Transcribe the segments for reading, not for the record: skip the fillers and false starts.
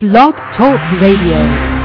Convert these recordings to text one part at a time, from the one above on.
Blog Talk Radio.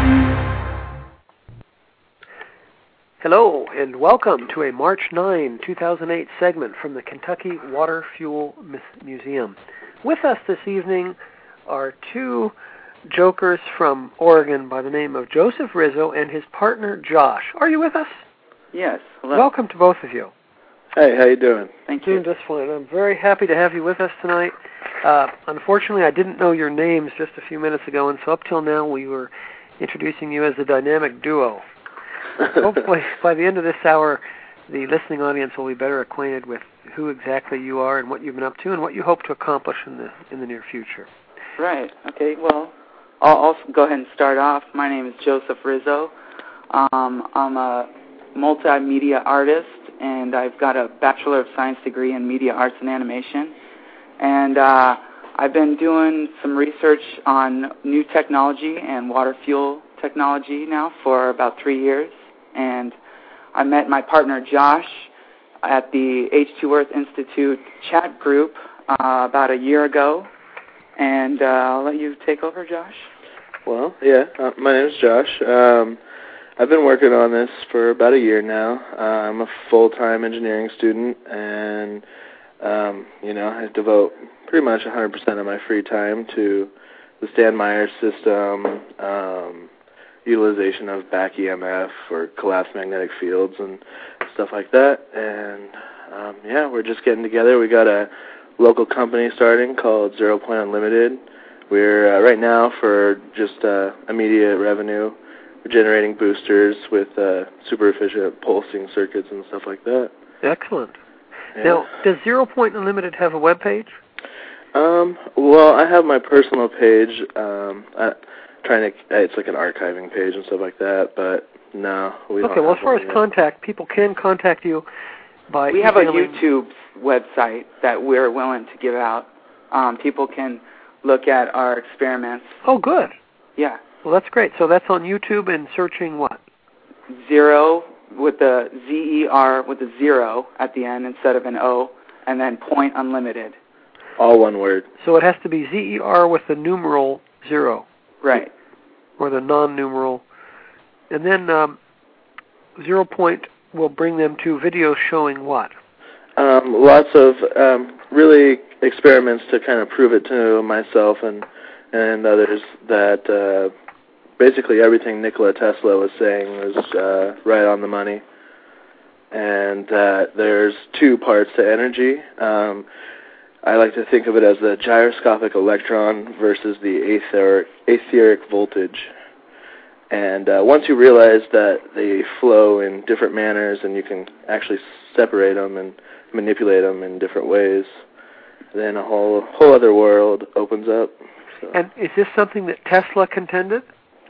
Hello, and welcome to a March 9, 2008 segment from the Kentucky Water Fuel Museum. With us this evening are two jokers from Oregon by the name of Joseph Rizzo and his partner Josh. Are you with us? Yes. Hello. Welcome to both of you. Hey, how you doing? Thank you. Doing just fine. I'm very happy to have you with us tonight. Unfortunately, I didn't know your names just a few minutes ago, and so up till now we were introducing you as the dynamic duo. Hopefully, by the end of this hour, the listening audience will be better acquainted with who exactly you are and what you've been up to and what you hope to accomplish in the near future. Right. Okay. Well, I'll go ahead and start off. My name is Joseph Rizzo. I'm a multimedia artist, and I've got a Bachelor of Science degree in Media Arts and Animation. And I've been doing some research on new technology and water fuel technology now for about 3 years. And I met my partner Josh at the H2 Earth Institute chat group about a year ago. And I'll let you take over, Josh. Well, yeah, my name is Josh. I've been working on this for about a year now. I'm a full-time engineering student, and I devote pretty much 100% of my free time to the Stan Myers system, utilization of back EMF for collapsed magnetic fields and stuff like that. And, we're just getting together. We got a local company starting called 0 Point Unlimited. We're, right now, for just immediate revenue, we're generating boosters with super efficient pulsing circuits and stuff like that. Excellent. Yeah. Now, does 0 Point Unlimited have a web page? Well, I have my personal page. It's like an archiving page and stuff like that, but no, we don't. Okay, well, as far as contact, people can contact you by We have a YouTube website that we're willing to give out. People can look at our experiments. Oh, good. Yeah. Well, that's great. So that's on YouTube and searching what? Zero with the Z-E-R with a zero at the end instead of an O, and then Point Unlimited. All one word. So it has to be Z-E-R with the numeral 0. Right. Or the non-numeral. And then 0 Point will bring them to videos showing what? Lots of really experiments to kind of prove it to myself and others that basically everything Nikola Tesla was saying was right on the money, and that there's two parts to energy. I like to think of it as the gyroscopic electron versus the etheric voltage. And once you realize that they flow in different manners and you can actually separate them and manipulate them in different ways, then a whole other world opens up. So. And is this something that Tesla contended?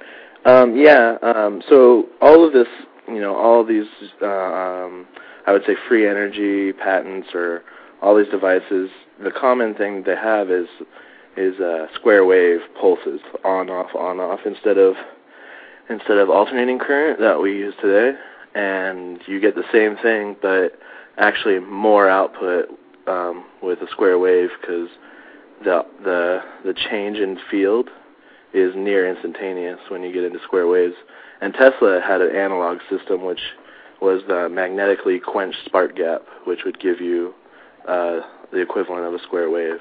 So all of this, all of these, I would say free energy patents or all these devices, the common thing they have is square wave pulses, on off, instead of alternating current that we use today. And you get the same thing, but actually more output with a square wave because the change in field is near instantaneous when you get into square waves. And Tesla had an analog system, which was the magnetically quenched spark gap, which would give you the equivalent of a square wave.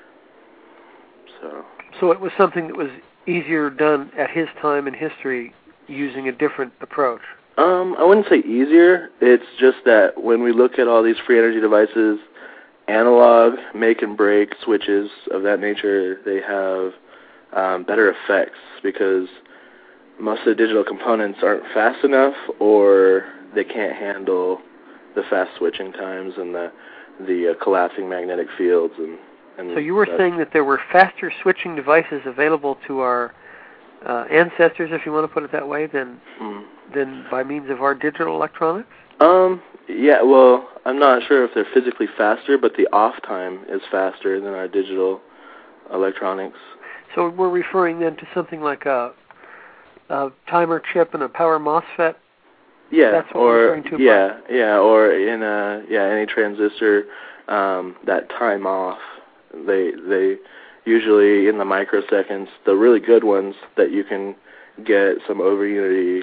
So it was something that was easier done at his time in history using a different approach. I wouldn't say easier. It's just that when we look at all these free energy devices, analog, make and break switches of that nature, they have better effects because most of the digital components aren't fast enough, or they can't handle the fast switching times and the collapsing magnetic fields. And so you were saying that there were faster switching devices available to our ancestors, if you want to put it that way, than by means of our digital electronics? Yeah, well, I'm not sure if they're physically faster, but the off time is faster than our digital electronics. So we're referring then to something like a timer chip and a power MOSFET? Yeah, that's what we're referring to. Or in any transistor, that time off. They usually in the microseconds. The really good ones that you can get some over unity,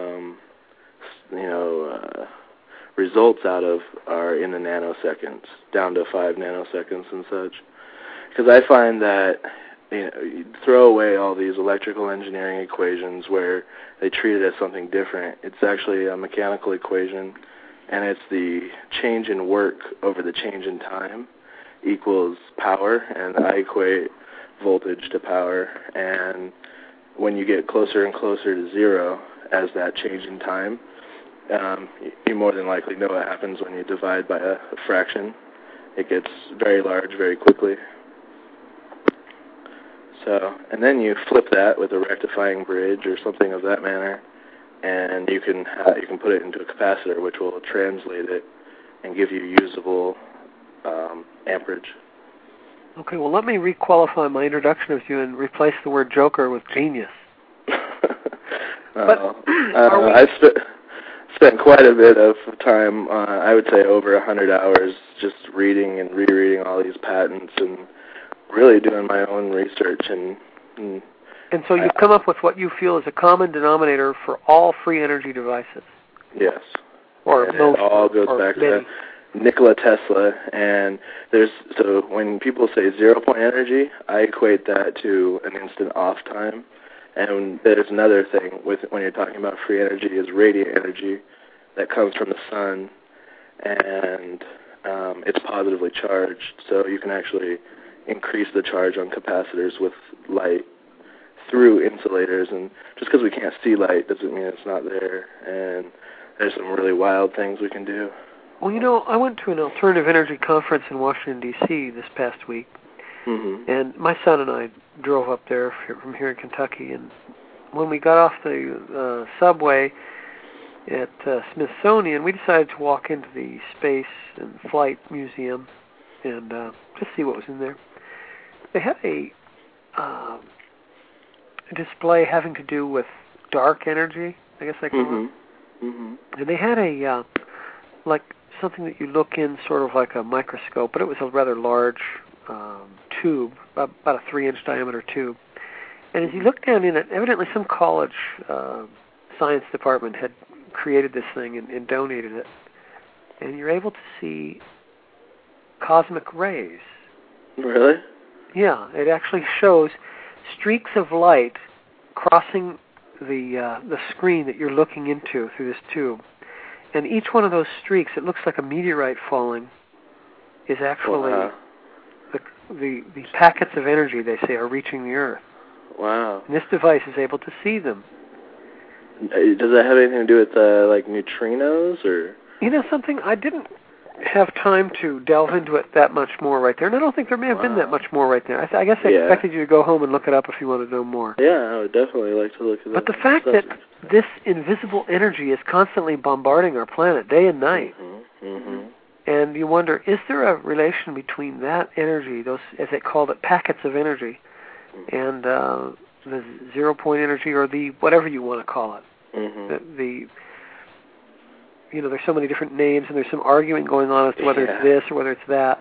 results out of are in the nanoseconds, down to 5 nanoseconds and such. Because I find that you throw away all these electrical engineering equations where they treat it as something different. It's actually a mechanical equation, and it's the change in work over the change in time equals power, and I equate voltage to power. And when you get closer and closer to zero as that change in time, you more than likely know what happens when you divide by a fraction. It gets very large very quickly. So, and then you flip that with a rectifying bridge or something of that manner, and you can put it into a capacitor, which will translate it and give you usable amperage. Okay, well, let me requalify my introduction of you and replace the word joker with genius. I've spent quite a bit of time, I would say over 100 hours, just reading and rereading all these patents and really doing my own research. And so you've come up with what you feel is a common denominator for all free energy devices. Yes. Or and most, it all goes back to Nikola Tesla. And so when people say 0 point energy, I equate that to an instant off time. And there's another thing when you're talking about free energy is radiant energy that comes from the sun, and it's positively charged. So you can actually increase the charge on capacitors with light through insulators. And just because we can't see light doesn't mean it's not there. And there's some really wild things we can do. Well, I went to an alternative energy conference in Washington, D.C. this past week. Mm-hmm. And my son and I drove up there from here in Kentucky, and when we got off the subway at Smithsonian, we decided to walk into the Space and Flight Museum and just see what was in there. They had a display having to do with dark energy, I guess they call it. Mm-hmm. And they had a like something that you look in, sort of like a microscope, but it was a rather large tube, about a 3-inch diameter tube. And as you look down in it, evidently some college science department had created this thing and donated it. And you're able to see cosmic rays. Really? Yeah, it actually shows streaks of light crossing the screen that you're looking into through this tube. And each one of those streaks, it looks like a meteorite falling, is actually... Wow. The packets of energy, they say, are reaching the Earth. Wow. And this device is able to see them. Does that have anything to do with, like, neutrinos, or...? You know something? I didn't have time to delve into it that much more right there, and I don't think there may have been that much more right there. I guess I expected you to go home and look it up if you want to know more. Yeah, I would definitely like to look at that. But the fact that this invisible energy is constantly bombarding our planet day and night, and you wonder, is there a relation between that energy, those, as they called it, packets of energy, and the 0 point energy, or the whatever you want to call it? There's so many different names, and there's some arguing going on as to whether it's this or whether it's that.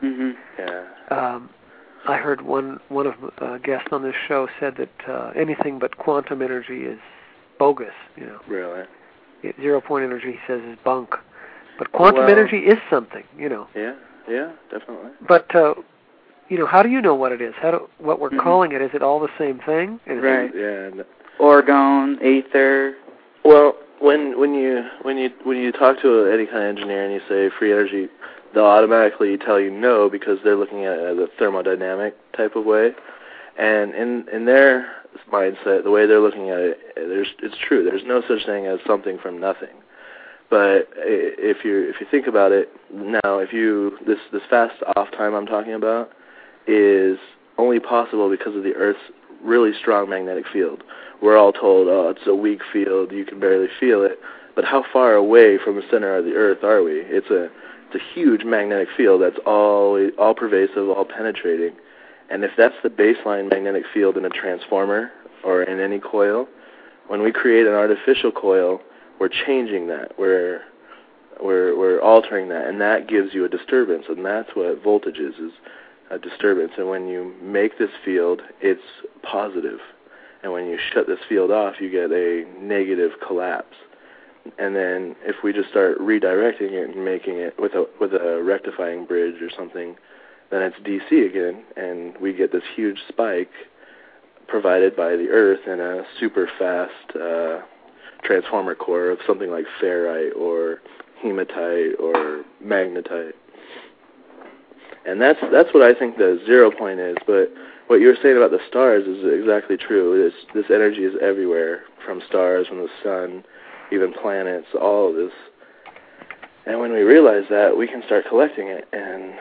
I heard one of guests on this show said that anything but quantum energy is bogus. Really? 0 point energy, he says, is bunk. But quantum energy is something, Yeah, definitely. But, how do you know what it is? What we're calling it, is it all the same thing? Right. Yeah. Orgone, ether. Well, when you talk to any kind of engineer and you say free energy, they'll automatically tell you no, because they're looking at it as a thermodynamic type of way. And in their mindset, the way they're looking at it, it's true. There's no such thing as something from nothing. But if you think about it, now this fast off time I'm talking about is only possible because of the Earth's really strong magnetic field. We're all told, it's a weak field, you can barely feel it. But how far away from the center of the Earth are we? It's a huge magnetic field that's all pervasive, all penetrating. And if that's the baseline magnetic field in a transformer or in any coil, when we create an artificial coil, we're changing that. We're altering that, and that gives you a disturbance, and that's what voltage is a disturbance. And when you make this field, it's positive. And when you shut this field off, you get a negative collapse. And then if we just start redirecting it and making it with a rectifying bridge or something, then it's DC again, and we get this huge spike provided by the Earth in a super fast transformer core of something like ferrite or hematite or magnetite. And that's what I think the 0 point is. But what you were saying about the stars is exactly true. This energy is everywhere, from stars, from the sun, even planets, all of this. And when we realize that, we can start collecting it. And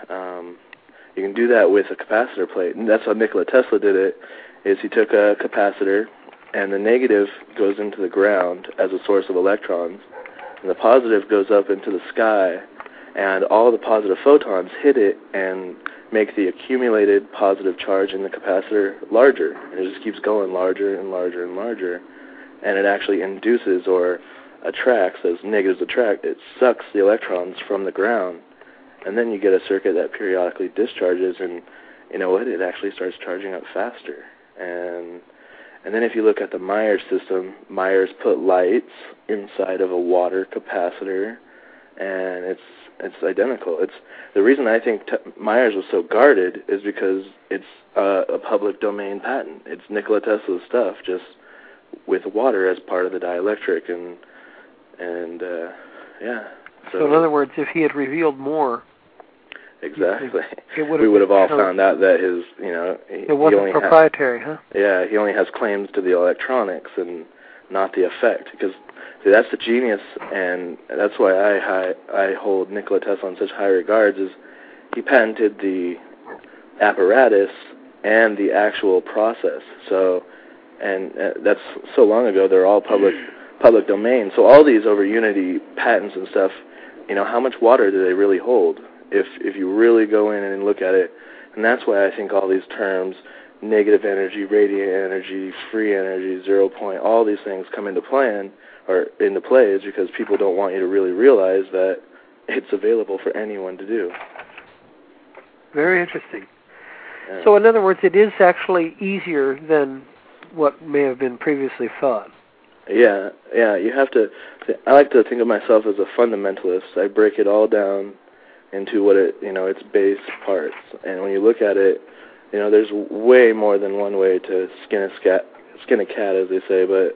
you can do that with a capacitor plate. And that's how Nikola Tesla did it, is he took a capacitor, and the negative goes into the ground as a source of electrons, and the positive goes up into the sky, and all the positive photons hit it and make the accumulated positive charge in the capacitor larger. And it just keeps going larger and larger and larger, and it actually induces or attracts, as negatives attract, it sucks the electrons from the ground, and then you get a circuit that periodically discharges, and you know what, it actually starts charging up faster. And then if you look at the Myers system, Myers put lights inside of a water capacitor, and it's identical. It's the reason I think Myers was so guarded is because it's a public domain patent. It's Nikola Tesla's stuff, just with water as part of the dielectric, and yeah. So in other words, if he had revealed more, exactly, we would have all found out that his, it wasn't proprietary, huh? Yeah, he only has claims to the electronics and not the effect. Because see, that's the genius, and that's why I hold Nikola Tesla in such high regards. Is he patented the apparatus and the actual process. So, and that's so long ago. They're all public domain. So all these over Unity patents and stuff, how much water do they really hold? If you really go in and look at it, and that's why I think all these terms, negative energy, radiant energy, free energy, 0 point, all these things come into play, is because people don't want you to really realize that it's available for anyone to do. Very interesting. Yeah. So in other words, it is actually easier than what may have been previously thought. Yeah, you have to, I like to think of myself as a fundamentalist. I break it all down into what its base parts. And when you look at it, there's way more than one way to skin a cat, as they say, but,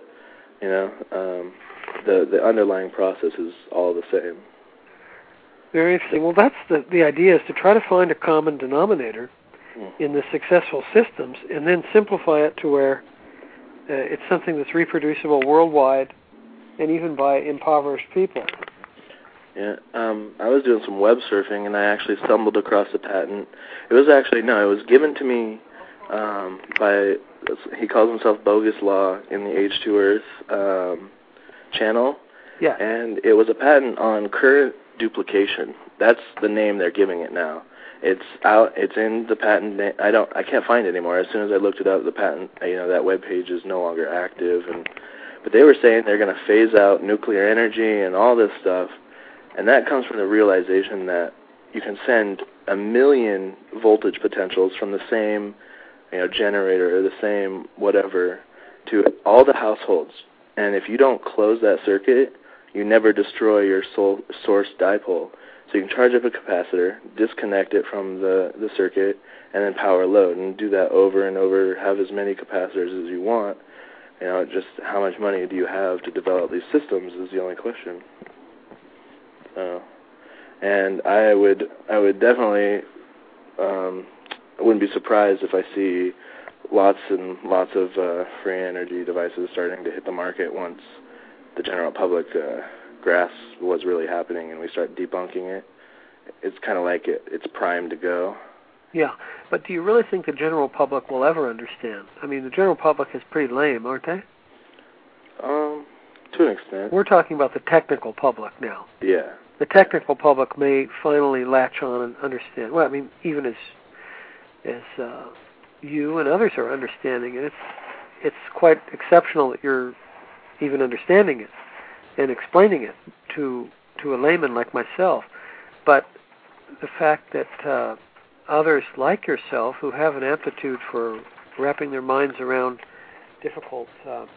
the underlying process is all the same. Very interesting. Well, that's the idea, is to try to find a common denominator in the successful systems and then simplify it to where it's something that's reproducible worldwide and even by impoverished people. Yeah, I was doing some web surfing, and I actually stumbled across a patent. It was given to me by, he calls himself Bogus Law in the H2 Earth channel. Yeah. And it was a patent on current duplication. That's the name they're giving it now. It's out. It's in the patent. I can't find it anymore. As soon as I looked it up, the patent, that web page is no longer active. But they were saying they're going to phase out nuclear energy and all this stuff. And that comes from the realization that you can send 1 million voltage potentials from the same, generator or the same whatever to all the households. And if you don't close that circuit, you never destroy your source dipole. So you can charge up a capacitor, disconnect it from the circuit, and then power load, and do that over and over, have as many capacitors as you want. Just how much money do you have to develop these systems is the only question. And I would definitely, I wouldn't be surprised if I see lots and lots of free energy devices starting to hit the market once the general public grasps what's really happening and we start debunking it. It's kind of like it's primed to go. Yeah, but do you really think the general public will ever understand? I mean, the general public is pretty lame, aren't they? To an extent. We're talking about the technical public now. Yeah. The technical public may finally latch on and understand. Well, I mean, even as you and others are understanding it, it's quite exceptional that you're even understanding it and explaining it to a layman like myself. But the fact that others like yourself who have an aptitude for wrapping their minds around difficult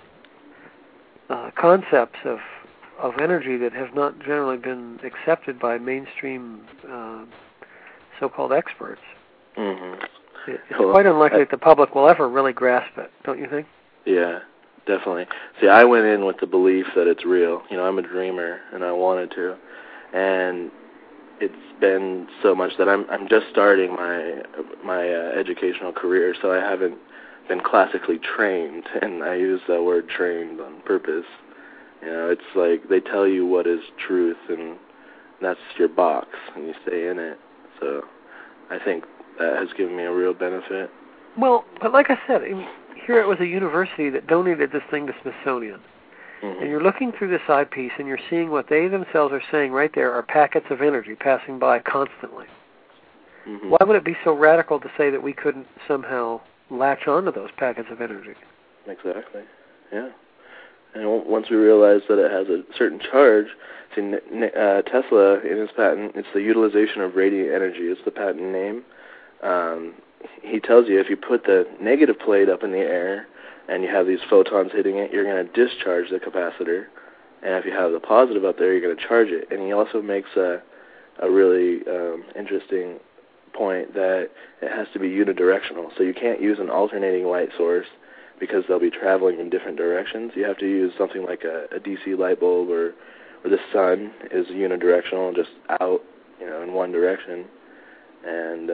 concepts of energy that have not generally been accepted by mainstream so-called experts. Mm-hmm. It's quite unlikely that the public will ever really grasp it, don't you think? Yeah, definitely. See, I went in with the belief that it's real. You know, I'm a dreamer, and I wanted to. And it's been so much that I'm just starting my educational career, so I haven't been classically trained, and I use that word trained on purpose. You know, it's like they tell you what is truth, and that's your box, and you stay in it. So I think that has given me a real benefit. Well, but like I said, here it was a university that donated this thing to Smithsonian. Mm-hmm. And you're looking through this eyepiece, and you're seeing what they themselves are saying right there are packets of energy passing by constantly. Mm-hmm. Why would it be so radical to say that we couldn't somehow latch onto those packets of energy? Exactly, yeah. And once we realize that it has a certain charge, see, Tesla, in his patent, it's the utilization of radiant energy is the patent name. He tells you if you put the negative plate up in the air and you have these photons hitting it, you're going to discharge the capacitor. And if you have the positive up there, you're going to charge it. And he also makes a really interesting point that it has to be unidirectional. So you can't use an alternating light source because they'll be traveling in different directions. You have to use something like a DC light bulb or the sun is unidirectional, just out, you know, in one direction. And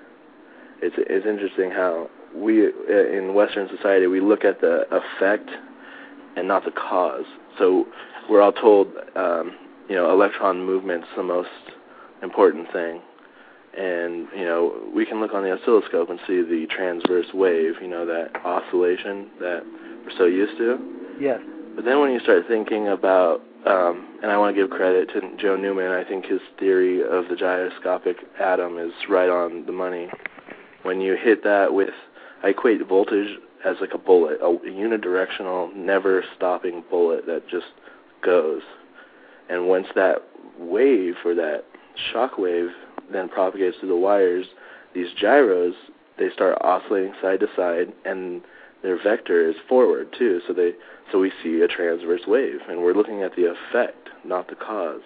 it's interesting how we, in Western society, we look at the effect and not the cause. So we're all told, you know, electron movement's the most important thing. And, you know, we can look on the oscilloscope and see the transverse wave, you know, that oscillation that we're so used to. Yes. But then when you start thinking about, and I want to give credit to Joe Newman, I think his theory of the gyroscopic atom is right on the money. When you hit that with, I equate voltage as like a bullet, a unidirectional, never-stopping bullet that just goes. And once that wave or that shock wave then propagates through the wires, these gyros, they start oscillating side to side, and their vector is forward too. So we see a transverse wave, and we're looking at the effect, not the cause.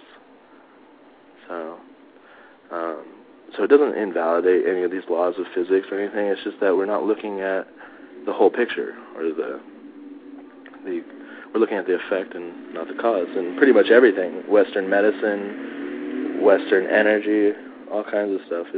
So it doesn't invalidate any of these laws of physics or anything. It's just that we're not looking at the whole picture, or we're looking at the effect and not the cause. And pretty much everything, Western medicine, Western energy, all kinds of stuff.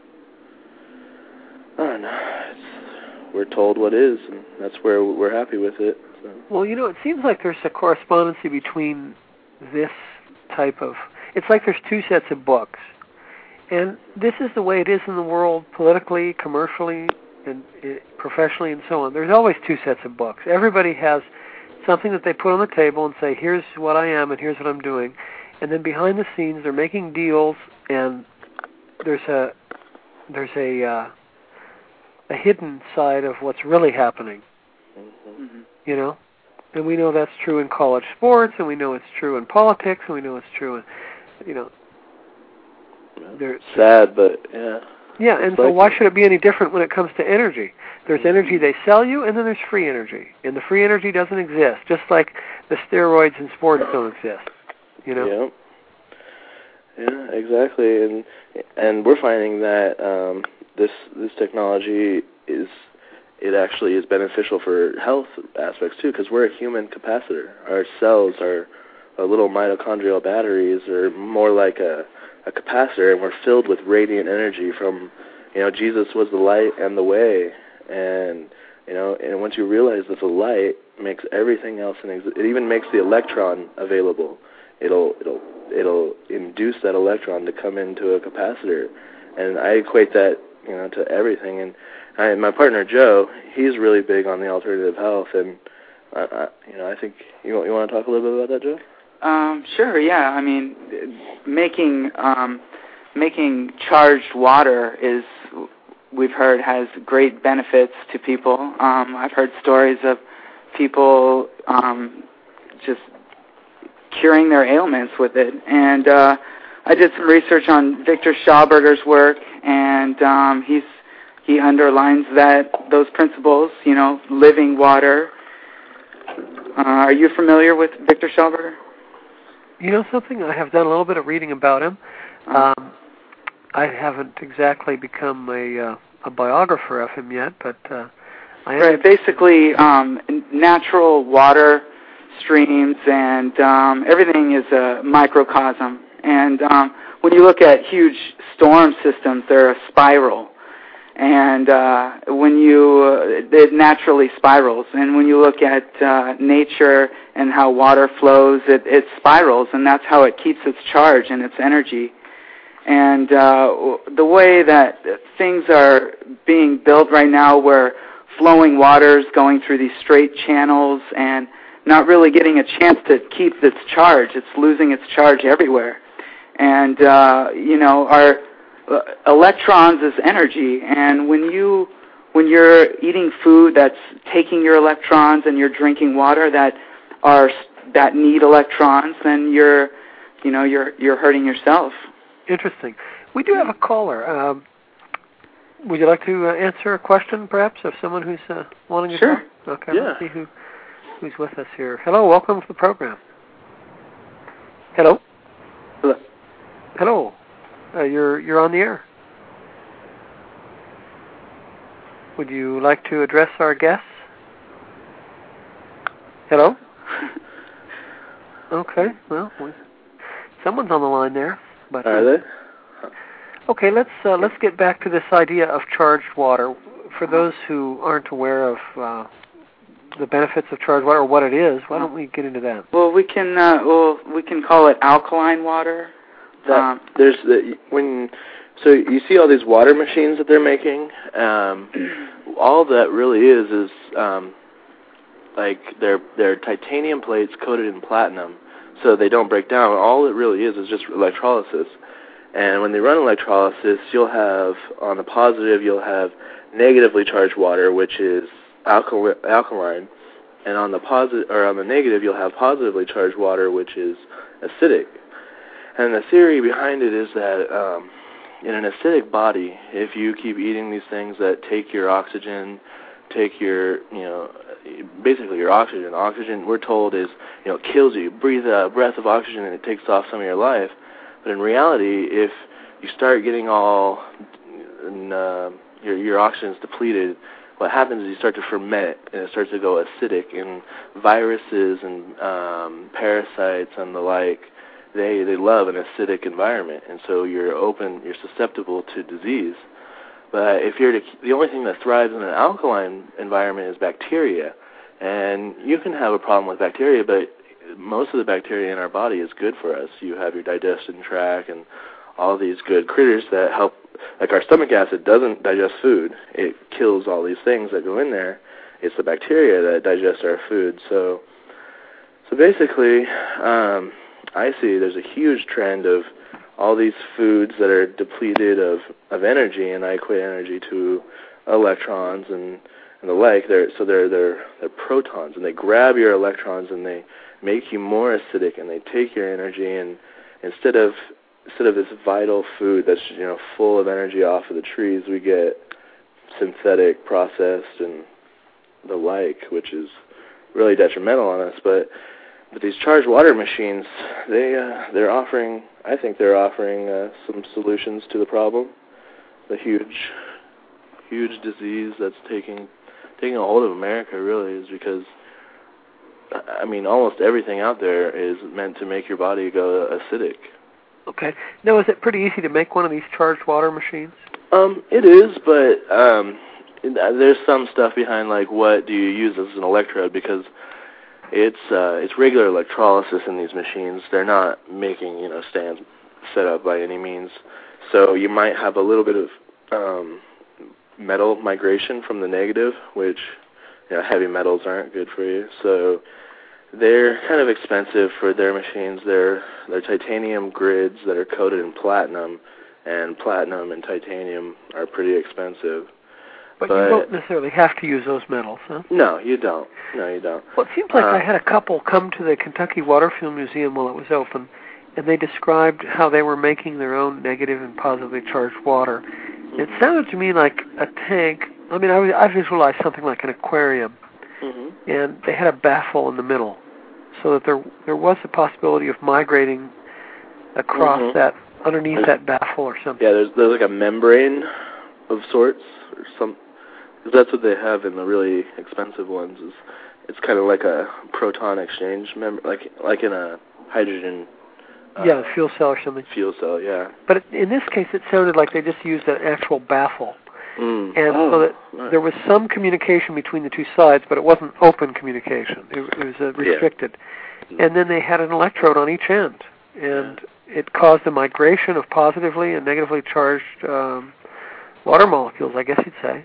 I don't know. We're told what is, and that's where we're happy with it. So. Well, you know, it seems like there's a correspondency between this type of... It's like there's two sets of books. And this is the way it is in the world, politically, commercially, and professionally, and so on. There's always two sets of books. Everybody has something that they put on the table and say, here's what I am and here's what I'm doing. And then behind the scenes, they're making deals, and there's a hidden side of what's really happening. Mm-hmm. You know? And we know that's true in college sports, and we know it's true in politics, and we know it's true in, you know... Sad, but yeah. Yeah, and so why should it be any different when it comes to energy? There's energy they sell you, and then there's free energy. And the free energy doesn't exist, just like the steroids in sports don't exist. You know? Yeah, exactly. And we're finding that this technology actually is beneficial for health aspects too, because we're a human capacitor. Our cells are little mitochondrial batteries, are more like a capacitor, and we're filled with radiant energy from, you know, Jesus was the light and the way, and, you know, and once you realize that the light makes everything else, it even makes the electron available. It'll induce that electron to come into a capacitor, and I equate that, you know, to everything. And my partner Joe, he's really big on the alternative health, and you know, I think you want to talk a little bit about that, Joe? Sure, yeah. I mean, making charged water is, we've heard, has great benefits to people. I've heard stories of people just curing their ailments with it. And I did some research on Victor Schauberger's work, and he underlines those principles, living water. Are you familiar with Victor Schauberger? You know something? I have done a little bit of reading about him. I haven't exactly become a biographer of him yet, but I am. Right, basically natural water streams and everything is a microcosm. And when you look at huge storm systems, they're a spiral. And it naturally spirals. And when you look at nature and how water flows, it spirals, and that's how it keeps its charge and its energy. And the way that things are being built right now, where flowing water is going through these straight channels and not really getting a chance to keep its charge, it's losing its charge everywhere. And our electrons is energy, and when you're eating food that's taking your electrons and you're drinking water that need electrons, then you're hurting yourself. Interesting. We do have a caller. Would you like to answer a question, perhaps, of someone who's wanting to Sure. talk? Okay. Yeah. Let's see who's with us here. Hello. Welcome to the program. Hello. Hello. Hello. You're on the air. Would you like to address our guests? Hello? Okay, well, someone's on the line there. But, are they? Okay, let's get back to this idea of charged water. For those who aren't aware of the benefits of charged water or what it is, why don't we get into that? Well, we can call it alkaline water. So you see all these water machines that they're making. All that really is like they're titanium plates coated in platinum, so they don't break down. All it really is just electrolysis. And when they run electrolysis, you'll have on the positive you'll have negatively charged water, which is alkaline, and on the negative you'll have positively charged water, which is acidic. And the theory behind it is that in an acidic body, if you keep eating these things that take your oxygen, take your, basically your oxygen. Oxygen, we're told, is, kills you. You breathe a breath of oxygen and it takes off some of your life. But in reality, if you start getting all, your oxygen's depleted, what happens is you start to ferment and it starts to go acidic, and viruses and parasites and the like, they love an acidic environment, and so you're susceptible to disease. But the only thing that thrives in an alkaline environment is bacteria, and you can have a problem with bacteria, but most of the bacteria in our body is good for us. You have your digestion tract and all these good critters that help. Like our stomach acid doesn't digest food; it kills all these things that go in there. It's the bacteria that digest our food. So basically. I see there's a huge trend of all these foods that are depleted of energy, and I equate energy to electrons and the like. They're protons, and they grab your electrons and they make you more acidic, and they take your energy, and instead of this vital food that's full of energy off of the trees, we get synthetic, processed, and the like, which is really detrimental on us. But these charged water machines, they're offering some solutions to the problem. The huge disease that's taking a hold of America really is because, almost everything out there is meant to make your body go acidic. Okay. Now, is it pretty easy to make one of these charged water machines? It is, but there's some stuff behind, like what do you use as an electrode, because it's regular electrolysis in these machines. They're not making stands set up by any means. So you might have a little bit of metal migration from the negative, which heavy metals aren't good for you. So they're kind of expensive for their machines. They're titanium grids that are coated in platinum, and platinum and titanium are pretty expensive. But you don't necessarily have to use those metals, huh? No, you don't. Well, it seems like I had a couple come to the Kentucky Waterfield Museum while it was open, and they described how they were making their own negative and positively charged water. It sounded to me like a tank. I mean, I visualized something like an aquarium, and they had a baffle in the middle, so that there was a possibility of migrating across that, underneath that baffle or something. Yeah, there's like a membrane of sorts, or some. That's what they have in the really expensive ones. It's kind of like a proton exchange like in a hydrogen. Fuel cell or something. Fuel cell, yeah. But in this case, it sounded like they just used an actual baffle. And so that there was some communication between the two sides, but it wasn't open communication. It was restricted. Yeah. And then they had an electrode on each end. And it caused a migration of positively and negatively charged water molecules, I guess you'd say.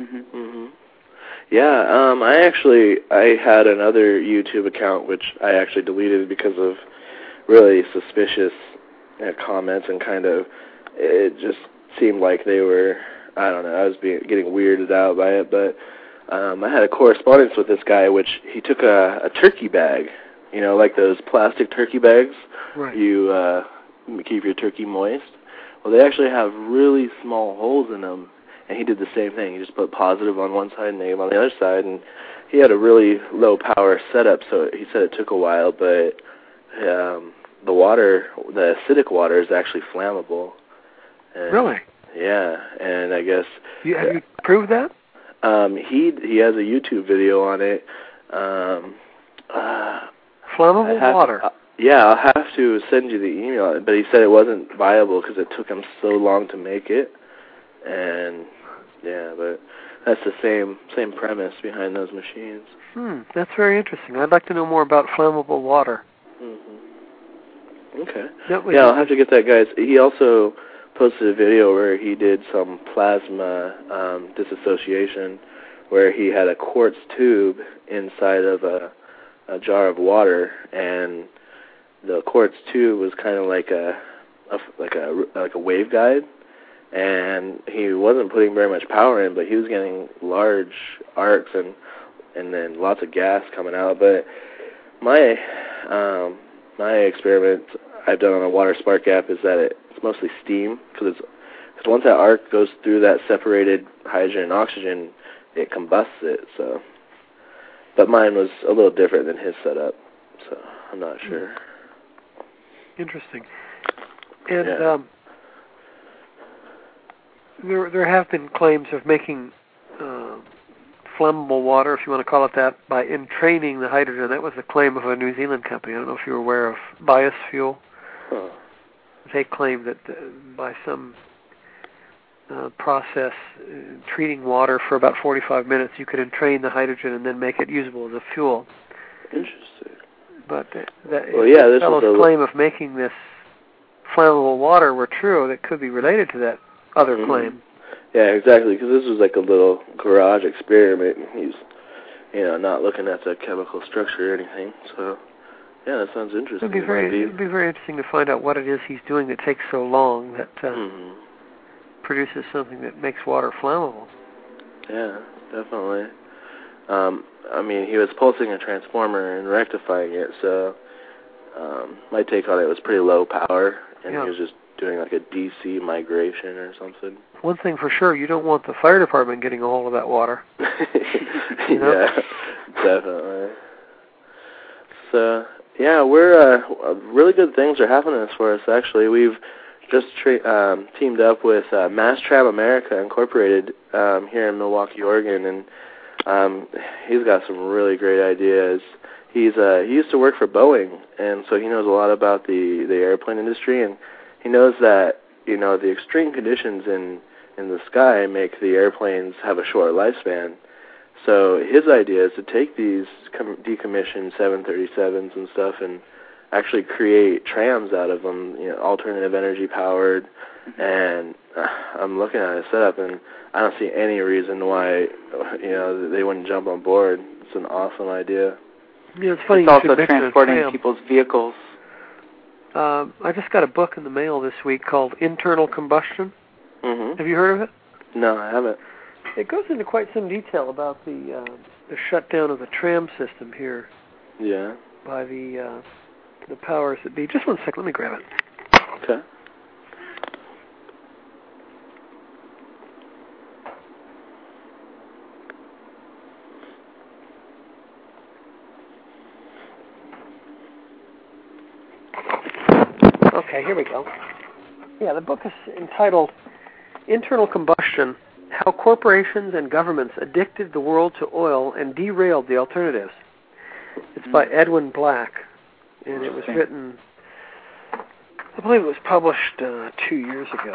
Yeah, I had another YouTube account which I actually deleted because of really suspicious comments, and kind of, it just seemed like they were, I don't know, I was getting weirded out by it, but I had a correspondence with this guy, which he took a turkey bag, like those plastic turkey bags. Right. You keep your turkey moist. Well, they actually have really small holes in them, and he did the same thing. He just put positive on one side and negative on the other side, and he had a really low power setup, so he said it took a while, but the water, the acidic water, is actually flammable. And, really? Yeah, and I guess... Have you proved that? He has a YouTube video on it. Flammable water? Yeah, I'll have to send you the email, but he said it wasn't viable because it took him so long to make it. And, yeah, but that's the same premise behind those machines. That's very interesting. I'd like to know more about flammable water. Okay. Yeah, I'll have to get that guy's. He also posted a video where he did some plasma disassociation, where he had a quartz tube inside of a jar of water, and the quartz tube was kind of like a waveguide, and he wasn't putting very much power in, but he was getting large arcs and then lots of gas coming out. But my experiment I've done on a water spark gap is that it's mostly steam, because once that arc goes through that separated hydrogen and oxygen, it combusts it. So, but mine was a little different than his setup, so I'm not sure. Interesting. And there have been claims of making flammable water, if you want to call it that, by entraining the hydrogen. That was the claim of a New Zealand company. I don't know if you were aware of Biofuel. They claim that by some process, treating water for about 45 minutes, you could entrain the hydrogen and then make it usable as a fuel. Interesting. But this fellow's claim of making this flammable water were true, that could be related to that other claim. Yeah, exactly, because this was like a little garage experiment. He's, not looking at the chemical structure or anything. So, yeah, that sounds interesting. It'd be very interesting to find out what it is he's doing that takes so long that produces something that makes water flammable. Yeah, definitely. He was pulsing a transformer and rectifying it, so my take on it was pretty low power, and he was just doing like a DC migration or something. One thing for sure, you don't want the fire department getting a hold of that water. Yeah, definitely. So, yeah, we're really good things are happening for us, actually. We've just teamed up with Mastram America Incorporated here in Milwaukee, Oregon, and he's got some really great ideas. He used to work for Boeing, and so he knows a lot about the airplane industry, and he knows that the extreme conditions in the sky make the airplanes have a short lifespan. So his idea is to take these decommissioned 737s and stuff and actually create trams out of them, alternative energy powered. And I'm looking at his setup, and I don't see any reason why they wouldn't jump on board. It's an awesome idea. Yeah, it's funny. It's also transporting people's vehicles. I just got a book in the mail this week called Internal Combustion. Have you heard of it? No, I haven't. It goes into quite some detail about the shutdown of the tram system here. Yeah. By the powers that be. Just one second, let me grab it. Okay. Okay, here we go. Yeah, the book is entitled Internal Combustion, How Corporations and Governments Addicted the World to Oil and Derailed the Alternatives. It's by Edwin Black, and it was written, I believe it was published 2 years ago.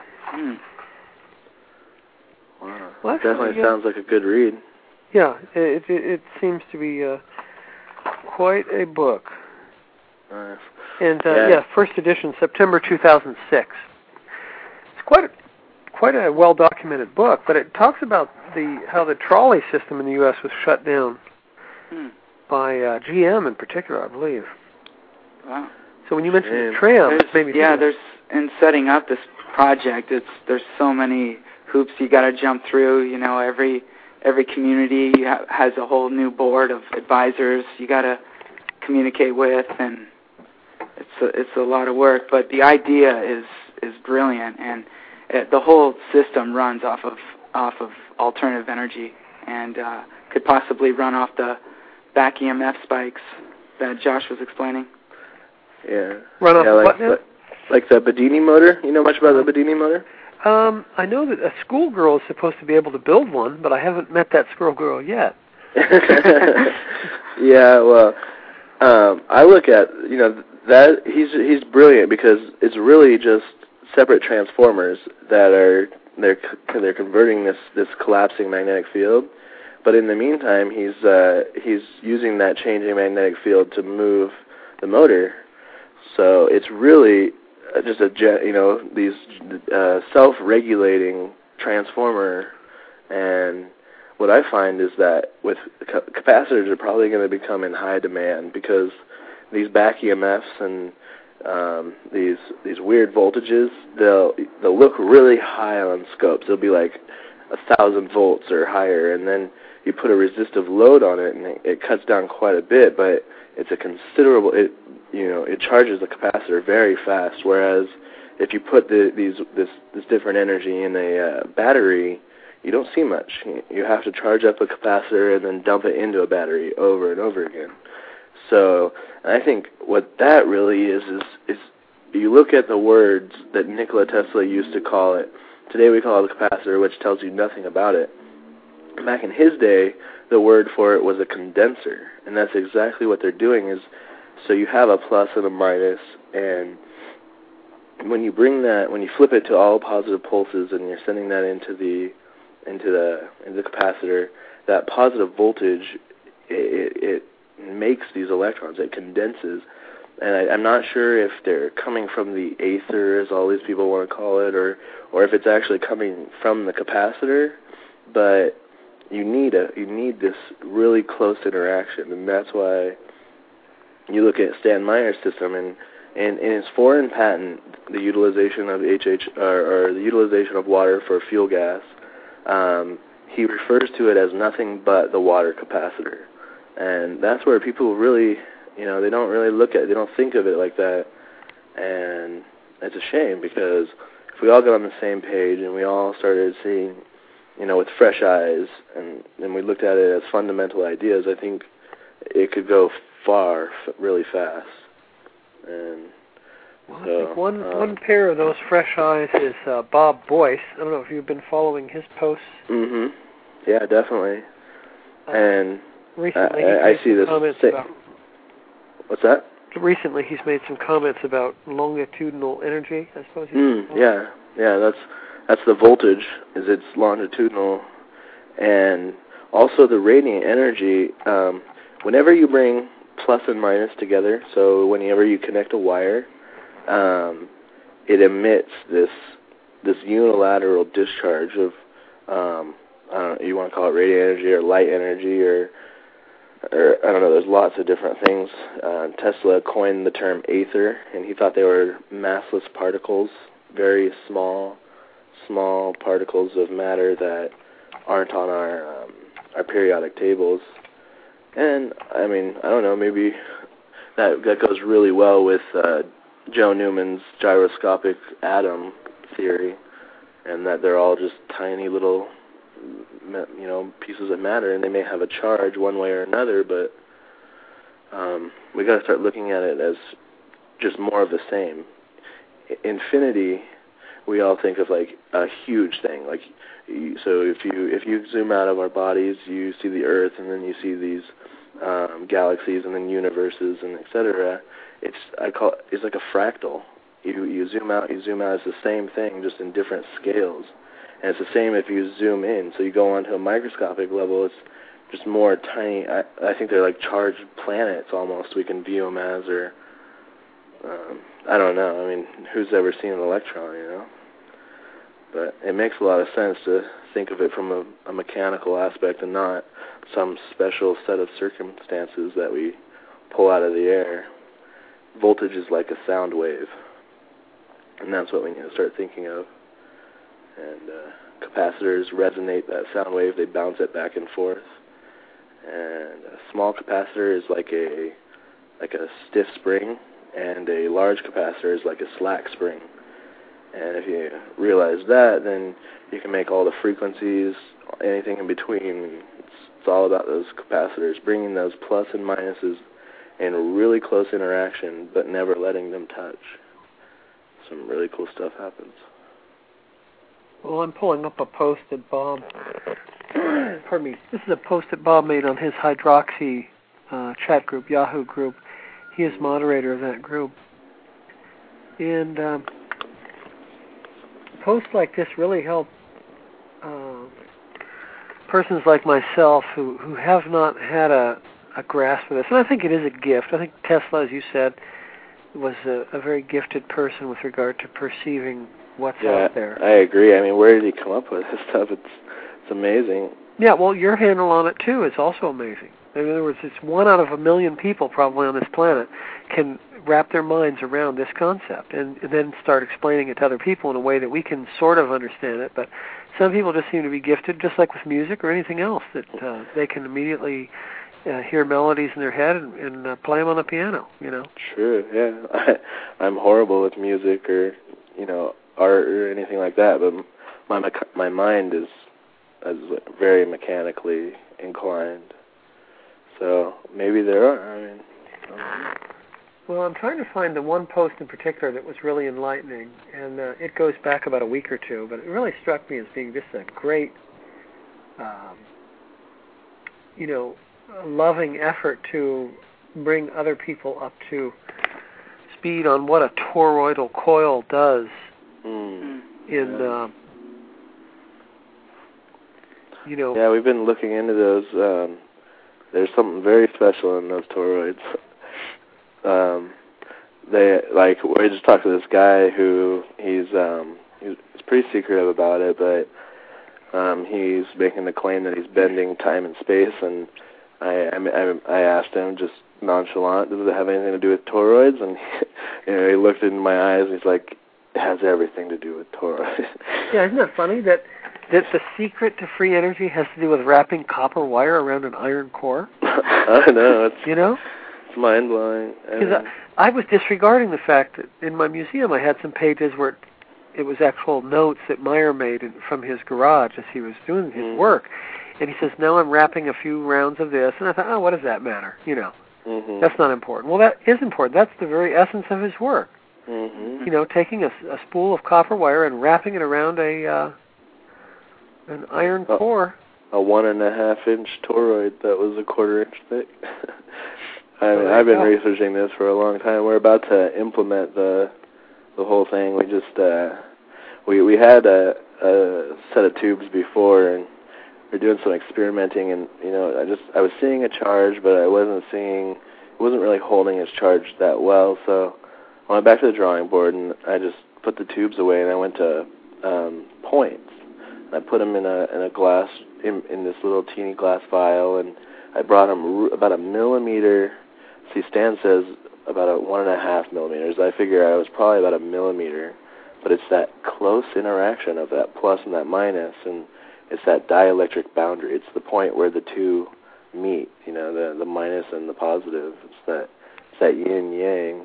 Wow. Well, actually, definitely sounds like a good read. Yeah, it seems to be quite a book. Nice. And first edition, September 2006. It's quite a well-documented book, but it talks about how the trolley system in the U.S. was shut down by GM in particular, I believe. Wow. So when you mentioned the tram, in setting up this project, there's so many hoops you got to jump through. You know, every community has a whole new board of advisors you got to communicate with, and it's a lot of work. But the idea is brilliant, and the whole system runs off of alternative energy, and could possibly run off the back EMF spikes that Josh was explaining. Yeah. Run off what now? Like the Bedini motor. You know much about the Bedini motor? I know that a schoolgirl is supposed to be able to build one, but I haven't met that schoolgirl yet. Yeah, well, I look at, that he's brilliant because it's really just separate transformers that they're converting this collapsing magnetic field. But in the meantime, he's using that changing magnetic field to move the motor. So it's really just these self-regulating transformer. And what I find is that with capacitors are probably going to become in high demand because these back EMFs and these weird voltages, they'll look really high on scopes. They'll be like 1,000 volts or higher, and then you put a resistive load on it, and it cuts down quite a bit, but it's a considerable. It charges the capacitor very fast. Whereas if you put this different energy in a battery, you don't see much. You have to charge up a capacitor and then dump it into a battery over and over again. So I think what that really is you look at the words that Nikola Tesla used to call it. Today we call it a capacitor, which tells you nothing about it. Back in his day, the word for it was a condenser, and that's exactly what they're doing. Is so you have a plus and a minus, and when you flip it to all positive pulses, and you're sending that into the capacitor, that positive voltage it makes these electrons. It condenses, and I'm not sure if they're coming from the aether, as all these people want to call it, or if it's actually coming from the capacitor, but you need this really close interaction, and that's why you look at Stan Meyer's system, and in his foreign patent, the utilization of or the utilization of water for fuel gas, he refers to it as nothing but the water capacitor, and that's where people really, they don't really they don't think of it like that, and it's a shame because if we all got on the same page and we all started seeing, with fresh eyes, and we looked at it as fundamental ideas, I think it could go far, really fast. And I think one pair of those fresh eyes is Bob Boyce. I don't know if you've been following his posts. Mm-hmm. Yeah, definitely. And recently I see this. What's that? Recently, he's made some comments about longitudinal energy. I suppose. Yeah. That's the voltage. Is it's longitudinal, and also the radiant energy. Whenever you bring plus and minus together, so whenever you connect a wire, it emits this unilateral discharge of I don't know, you want to call it radiant energy or light energy or I don't know. There's lots of different things. Tesla coined the term aether, and he thought they were massless particles, very small particles of matter that aren't on our periodic tables. And I mean, I don't know, maybe that goes really well with Joe Newman's gyroscopic atom theory, and that they're all just tiny little, pieces of matter, and they may have a charge one way or another, but we got to start looking at it as just more of the same. Infinity, we all think of like a huge thing. Like, so if you zoom out of our bodies, you see the Earth, and then you see these galaxies, and then universes, and etc. It's like a fractal. You zoom out. It's the same thing, just in different scales. And it's the same if you zoom in. So you go onto a microscopic level, it's just more tiny. I think they're like charged planets almost. We can view them as, or I don't know. I mean, who's ever seen an electron, But it makes a lot of sense to think of it from a mechanical aspect and not some special set of circumstances that we pull out of the air. Voltage is like a sound wave, and that's what we need to start thinking of. And capacitors resonate that sound wave. They bounce it back and forth. And a small capacitor is like a stiff spring, and a large capacitor is like a slack spring. And if you realize that, then you can make all the frequencies, anything in between. It's all about those capacitors, bringing those plus and minuses in really close interaction, but never letting them touch. Some really cool stuff happens. Well, I'm pulling up a post that Bob, pardon me, this is a post that Bob made on his Hydroxy chat group, Yahoo group. He is moderator of that group. And posts like this really help persons like myself who have not had a grasp of this. And I think it is a gift. I think Tesla, as you said, was a very gifted person with regard to perceiving what's out there. I agree. I mean, where did he come up with this stuff? It's amazing. Yeah, well, your handle on it, too, is also amazing. In other words, it's 1 out of a million people probably on this planet can wrap their minds around this concept and then start explaining it to other people in a way that we can sort of understand it. But some people just seem to be gifted, just like with music or anything else, that they can immediately hear melodies in their head and play them on the piano, True, yeah. I'm horrible with music or, art or anything like that, but my mind is very mechanically inclined. So maybe there are. Well, I'm trying to find the one post in particular that was really enlightening, and it goes back about a week or two, but it really struck me as being just a great, loving effort to bring other people up to speed on what a toroidal coil does Yeah, we've been looking into those. There's something very special in those toroids. We just talked to this guy who he's pretty secretive about it, but he's making the claim that he's bending time and space, and I asked him just nonchalant, does it have anything to do with toroids? And he looked into my eyes and he's like, it has everything to do with toroids. Yeah, isn't that funny that the secret to free energy has to do with wrapping copper wire around an iron core? I know. It's mind-blowing. Because I was disregarding the fact that in my museum I had some pages where it was actual notes that Meyer made from his garage as he was doing his work. And he says, now I'm wrapping a few rounds of this. And I thought, what does that matter? That's not important. Well, that is important. That's the very essence of his work. Taking a spool of copper wire and wrapping it around an iron core. A 1.5-inch toroid that was a 1/4 inch thick. I've been researching this for a long time. We're about to implement the whole thing. We just we had a set of tubes before, and we're doing some experimenting. And I was seeing a charge, but it wasn't really holding its charge that well. So I went back to the drawing board, and I just put the tubes away, and I went to points. And I put them in a glass in this little teeny glass vial, and I brought them about a millimeter. See, Stan says about 1.5 millimeters. I figure I was probably about 1 millimeter, but it's that close interaction of that plus and that minus, and it's that dielectric boundary. It's the point where the two meet. The minus and the positive. It's that yin yang.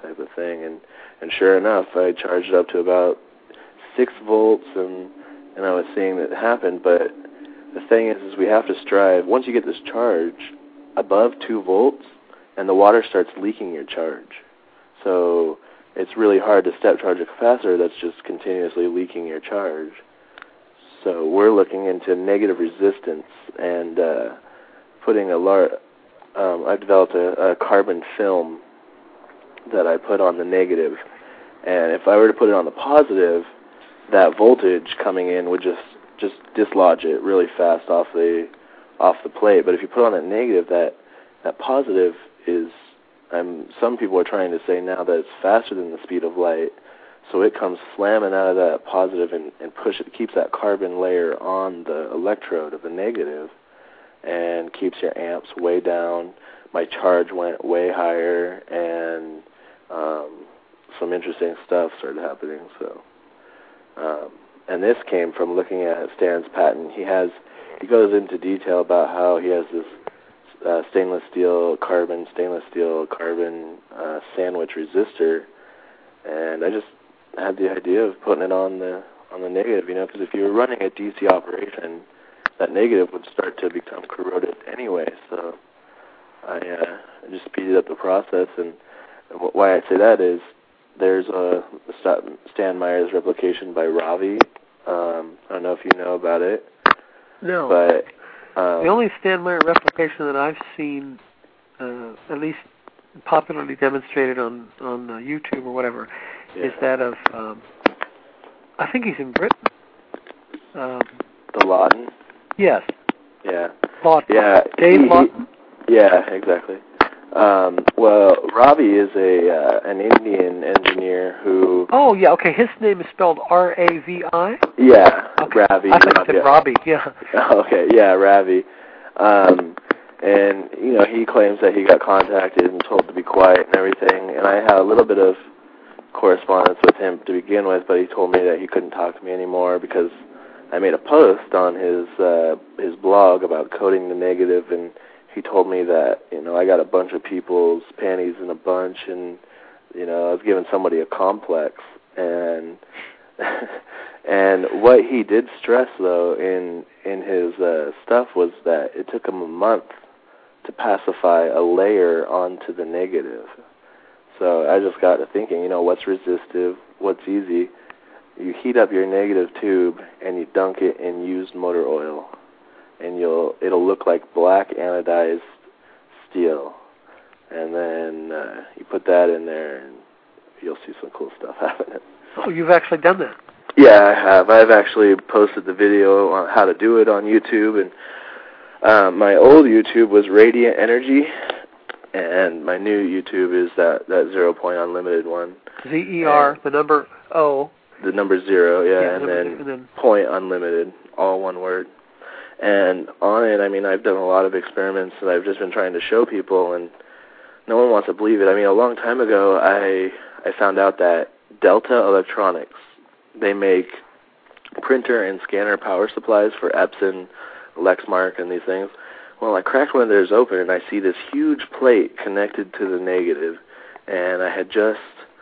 type of thing. And sure enough, I charged it up to about 6 volts, and I was seeing that happen. But the thing is we have to strive, once you get this charge above 2 volts, and the water starts leaking your charge. So it's really hard to step charge a capacitor that's just continuously leaking your charge. So we're looking into negative resistance and putting I've developed a carbon film that I put on the negative. And if I were to put it on the positive, that voltage coming in would just dislodge it really fast off the plate. But if you put on that negative, that positive is, some people are trying to say now that it's faster than the speed of light, so it comes slamming out of that positive and keeps that carbon layer on the electrode of the negative, and keeps your amps way down. My charge went way higher, and some interesting stuff started happening. So, and this came from looking at Stan's patent. He goes into detail about how he has this stainless steel carbon sandwich resistor, and I just had the idea of putting it on the negative, because if you were running a DC operation, that negative would start to become corroded anyway. So I just speeded up the process, and why I say that is there's a Stan Meyer's replication by Ravi. I don't know if you know about it. No. But the only Stan Meyer replication that I've seen, at least popularly demonstrated on YouTube or whatever, is that of, I think he's in Britain. The Lawton? Yes. Yeah. Lawton. Yeah. Dave Lawton? Yeah, exactly. Well, Ravi is an Indian engineer who... Oh, yeah, okay. His name is spelled R-A-V-I? Yeah, okay. Ravi. I thought you said Robbie, yeah. Okay, yeah, Ravi. And, he claims that he got contacted and told to be quiet and everything, and I had a little bit of correspondence with him to begin with, but he told me that he couldn't talk to me anymore because I made a post on his blog about coding the negative, and he told me that, I got a bunch of people's panties in a bunch, and, I was giving somebody a complex. And and what he did stress, though, in his stuff was that it took him a month to pacify a layer onto the negative. So I just got to thinking, what's resistive, what's easy. You heat up your negative tube, and you dunk it in used motor oil, and it'll look like black anodized steel. And then you put that in there, and you'll see some cool stuff happening. Oh, you've actually done that? Yeah, I have. I've actually posted the video on how to do it on YouTube, and my old YouTube was Radiant Energy, and my new YouTube is that 0 Point Unlimited one. ZER, the number O. The number 0, yeah, and then Point Unlimited, all one word. And on it, I've done a lot of experiments that I've just been trying to show people, and no one wants to believe it. A long time ago, I found out that Delta Electronics, they make printer and scanner power supplies for Epson, Lexmark, and these things. Well, I cracked one of theirs open, and I see this huge plate connected to the negative, and I had just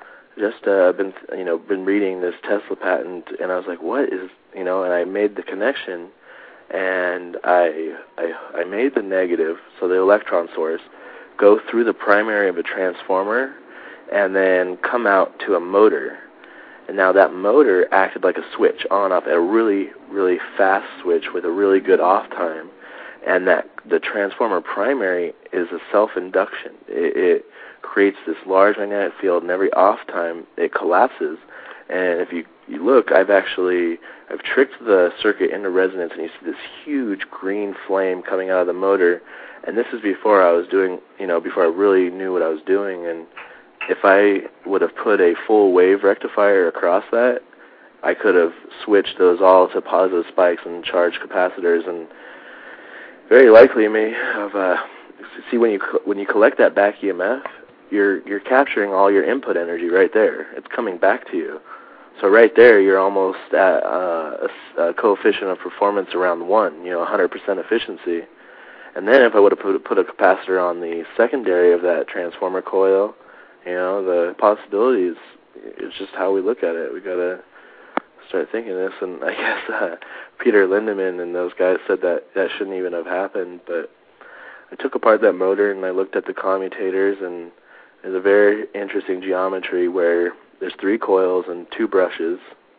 been reading this Tesla patent, and I was like, what is, and I made the connection, and I made the negative, so the electron source, go through the primary of a transformer, and then come out to a motor. And now that motor acted like a switch on off, a really, really fast switch with a really good off time. And that the transformer primary is a self-induction. It creates this large magnetic field, and every off time it collapses. And if you look, I've tricked the circuit into resonance, and you see this huge green flame coming out of the motor. And this is before I was doing, before I really knew what I was doing. And if I would have put a full wave rectifier across that, I could have switched those all to positive spikes and charged capacitors, and very likely see when you collect that back EMF, you're capturing all your input energy right there. It's coming back to you. So right there, you're almost at a coefficient of performance around 1, 100% efficiency. And then if I would have put a capacitor on the secondary of that transformer coil, You know, the possibilities, it's just how we look at it. We got to start thinking this, and I guess Peter Lindemann and those guys said that shouldn't even have happened, but I took apart that motor and I looked at the commutators, and there's a very interesting geometry where there's 3 coils and 2 brushes,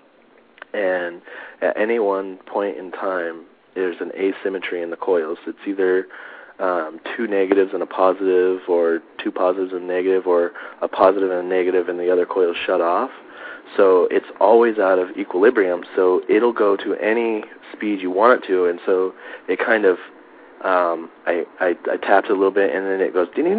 and at any one point in time, there's an asymmetry in the coils. It's either 2 negatives and a positive, or 2 positives and a negative, or a positive and a negative, and the other coil is shut off. So it's always out of equilibrium, so it'll go to any speed you want it to, and so it kind of, I tapped it a little bit, and then it goes, and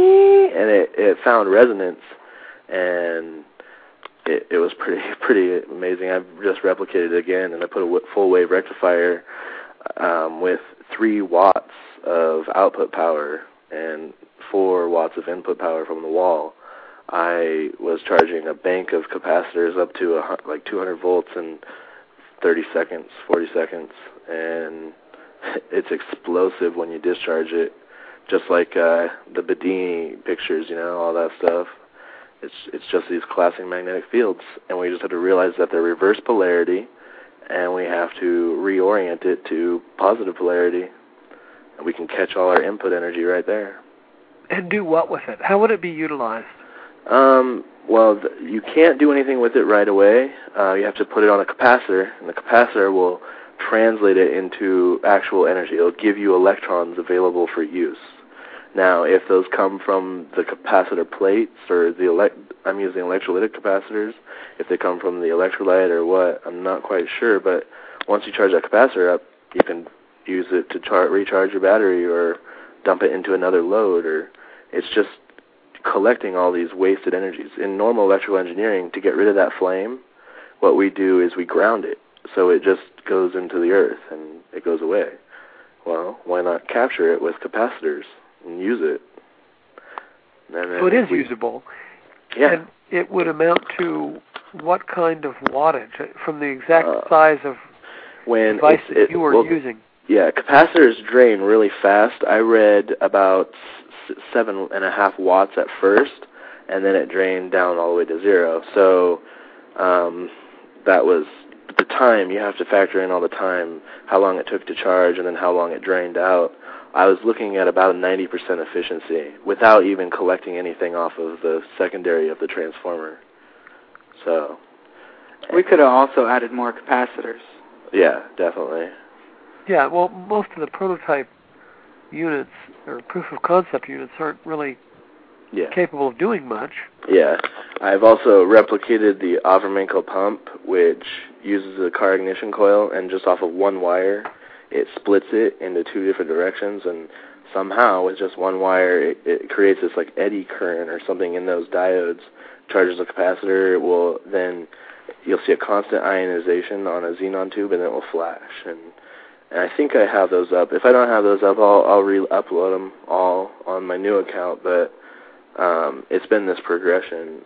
it found resonance, and it was pretty amazing. I've just replicated it again, and I put a full wave rectifier with 3 watts of output power and 4 watts of input power from the wall. I was charging a bank of capacitors up to like 200 volts in 30 seconds, 40 seconds, and it's explosive when you discharge it, just like the Bedini pictures, you know, all that stuff. It's just these classic magnetic fields, and we just have to realize that they're reverse polarity, and we have to reorient it to positive polarity, and we can catch all our input energy right there. And do what with it? How would it be utilized? Well, you can't do anything with it right away. You have to put it on a capacitor, and the capacitor will translate it into actual energy. It'll give you electrons available for use. Now, if those come from the capacitor plates, or I'm using electrolytic capacitors, if they come from the electrolyte or what, I'm not quite sure, but once you charge that capacitor up, you can use it to recharge your battery or dump it into another load, or it's just collecting all these wasted energies. In normal electrical engineering, to get rid of that flame, what we do is we ground it, so it just goes into the earth and it goes away. Well, why not capture it with capacitors and use it? So it is usable. Yeah. And it would amount to what kind of wattage from the exact size of device that you were using? Yeah, capacitors drain really fast. I read about 7.5 watts at first, and then it drained down all the way to 0. So that was the time. You have to factor in all the time, how long it took to charge, and then how long it drained out. I was looking at about 90% efficiency without even collecting anything off of the secondary of the transformer. So we could have also added more capacitors. Yeah, definitely. Yeah, well, most of the prototype units or proof of concept units aren't really capable of doing much. Yeah. I've also replicated the Avraменko pump, which uses a car ignition coil, and just off of one wire, it splits it into 2 different directions, and somehow with just one wire, it creates this like eddy current or something in those diodes, charges a capacitor. It will then, you'll see a constant ionization on a xenon tube, and it will flash. And I think I have those up. If I don't have those up, I'll re-upload them all on my new account. But it's been this progression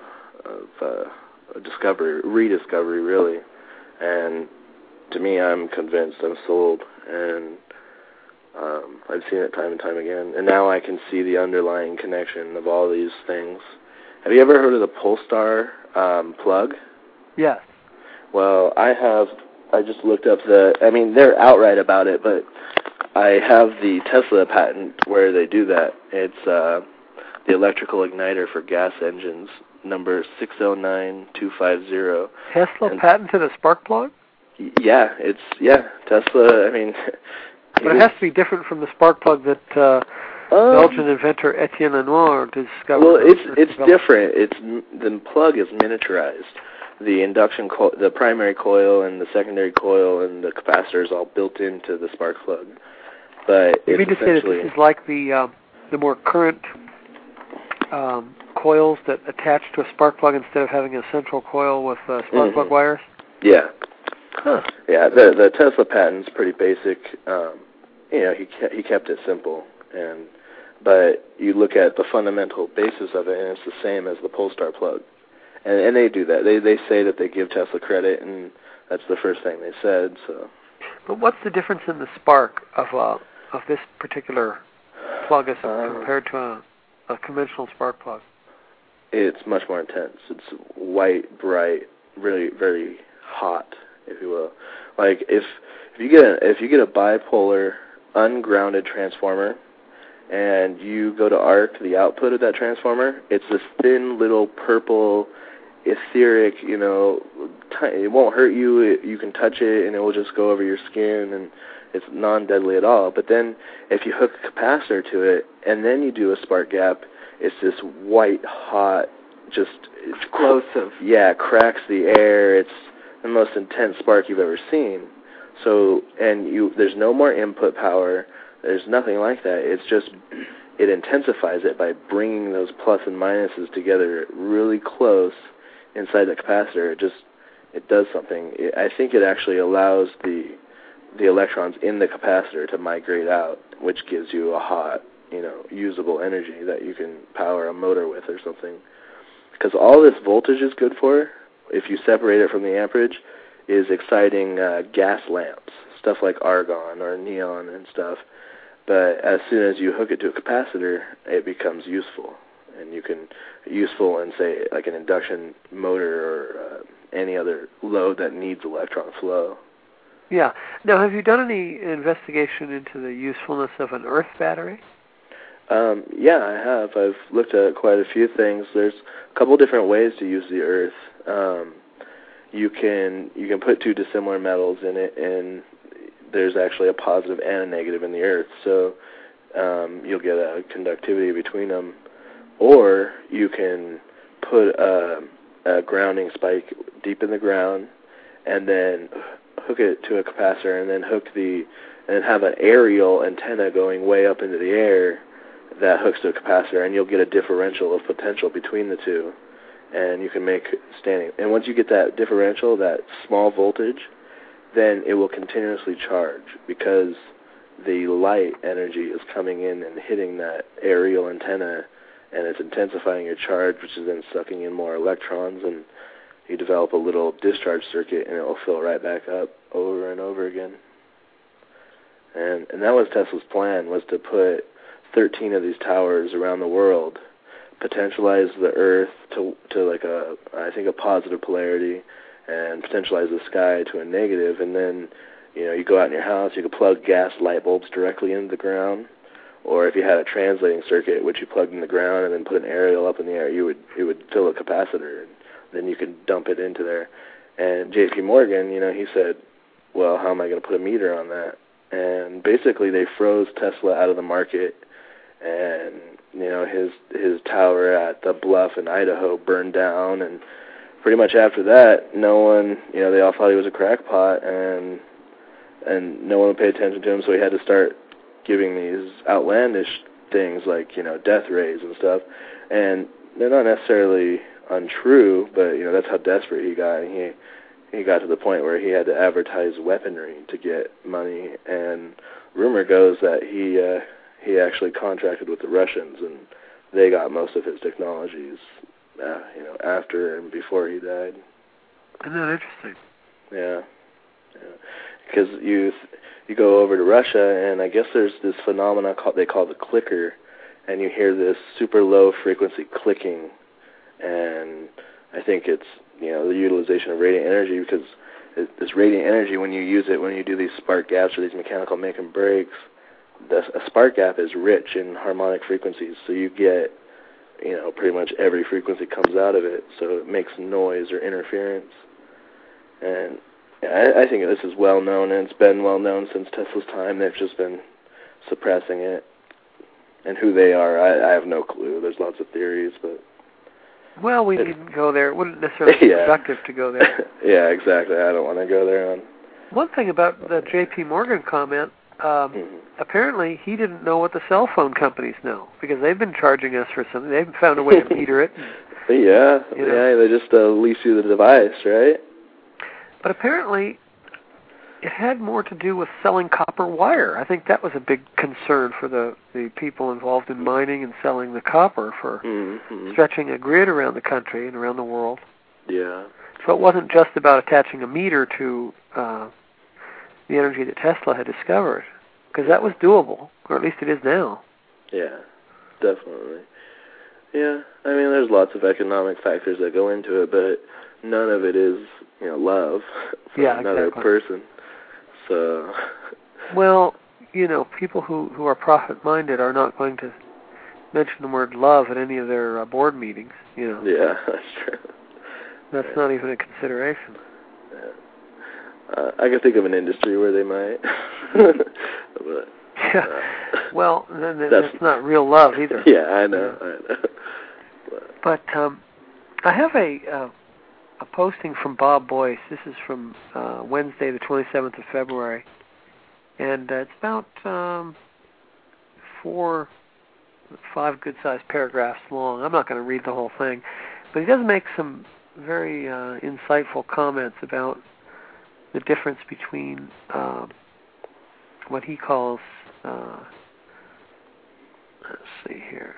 of rediscovery, really. And to me, I'm convinced, I'm sold, and I've seen it time and time again. And now I can see the underlying connection of all these things. Have you ever heard of the Polestar plug? Yes. Well, I just looked up they're outright about it, but I have the Tesla patent where they do that. It's the electrical igniter for gas engines, number 609250. Tesla patented a spark plug? Yeah, Tesla, But it has to be different from the spark plug that Belgian inventor Etienne Lenoir discovered. Well, it's different. The plug is miniaturized. The induction the primary coil and the secondary coil and the capacitor is all built into the spark plug. But you mean to say that this is like the more current coils that attach to a spark plug instead of having a central coil with spark plug wires? Yeah. Huh. Yeah, the Tesla patent's pretty basic. He kept it simple, but you look at the fundamental basis of it, and it's the same as the Polestar plug. And they do that. They say that they give Tesla credit, and that's the first thing they said. So. But what's the difference in the spark of this particular plug as compared to a conventional spark plug? it's much more intense. It's white, bright, really very hot, if you will. Like if you get a bipolar ungrounded transformer, and you go to arc the output of that transformer, it's this thin little purple, etheric, it won't hurt you. You can touch it, and it will just go over your skin, and it's non-deadly at all. But then if you hook a capacitor to it, and then you do a spark gap, it's this white, hot, just explosive. Cracks the air. It's the most intense spark you've ever seen. So, there's no more input power. There's nothing like that. It's just, it intensifies it by bringing those plus and minuses together really close inside the capacitor. It does something. I think it actually allows the electrons in the capacitor to migrate out, which gives you a hot, usable energy that you can power a motor with or something. Because all this voltage is good for, if you separate it from the amperage, is exciting gas lamps, stuff like argon or neon and stuff. But as soon as you hook it to a capacitor, it becomes useful. And you can useful in, say, like an induction motor or any other load that needs electron flow. Yeah. Now, have you done any investigation into the usefulness of an earth battery? Yeah, I have. I've looked at quite a few things. There's a couple different ways to use the earth. You can put two dissimilar metals in it, and there's actually a positive and a negative in the earth, so you'll get a conductivity between them. Or you can put a grounding spike deep in the ground, and then hook it to a capacitor, and then have an aerial antenna going way up into the air that hooks to a capacitor, and you'll get a differential of potential between the two, and you can make standing. And once you get that differential, that small voltage, then it will continuously charge because the light energy is coming in and hitting that aerial antenna, and it's intensifying your charge, which is then sucking in more electrons, and you develop a little discharge circuit, and it will fill right back up over and over again. And that was Tesla's plan, was to put 13 of these towers around the world, potentialize the Earth to like I think a positive polarity, and potentialize the sky to a negative, and then you go out in your house, you could plug gas light bulbs directly into the ground, or if you had a translating circuit which you plugged in the ground and then put an aerial up in the air, it would fill a capacitor, and then you could dump it into there. And J.P. Morgan, he said, well, how am I going to put a meter on that? And basically they froze Tesla out of the market, and his tower at the Bluff in Idaho burned down, and pretty much after that, no one, they all thought he was a crackpot, and no one would pay attention to him, so he had to start giving these outlandish things like, death rays and stuff, and they're not necessarily untrue, but, that's how desperate he got. He got to the point where he had to advertise weaponry to get money, and rumor goes that he actually contracted with the Russians, and they got most of his technologies, after and before he died. Isn't that interesting? Yeah. Because you go over to Russia, and I guess there's this phenomenon they call the clicker, and you hear this super low frequency clicking, and I think it's the utilization of radiant energy, because this radiant energy, when you use it, when you do these spark gaps or these mechanical make and breaks, a spark gap is rich in harmonic frequencies, so you get pretty much every frequency comes out of it, so it makes noise or interference. And I think this is well known, and it's been well known since Tesla's time. They've just been suppressing it. And who they are, I have no clue. There's lots of theories, but... Well, we needn't go there. It wouldn't necessarily be productive to go there. Yeah, exactly. I don't want to go there. One thing about the J.P. Morgan comment, apparently he didn't know what the cell phone companies know, because they've been charging us for something. They've found a way to meter it. Yeah, they just lease you the device, right? But apparently it had more to do with selling copper wire. I think that was a big concern for the people involved in mining and selling the copper for stretching a grid around the country and around the world. Yeah. So it wasn't just about attaching a meter to the energy that Tesla had discovered, because that was doable, or at least it is now. Yeah, definitely. Yeah, I mean, there's lots of economic factors that go into it, but none of it is, love for another person. So. Well, people who are profit-minded are not going to mention the word love at any of their board meetings. Yeah, that's true. That's not even a consideration. Yeah. I can think of an industry where they might. But, well, then that's not real love either. Yeah, I know. But I have a posting from Bob Boyce. This is from Wednesday, the 27th of February. And it's about 5 good-sized paragraphs long. I'm not going to read the whole thing. But he does make some very insightful comments about the difference between what he calls, let's see here.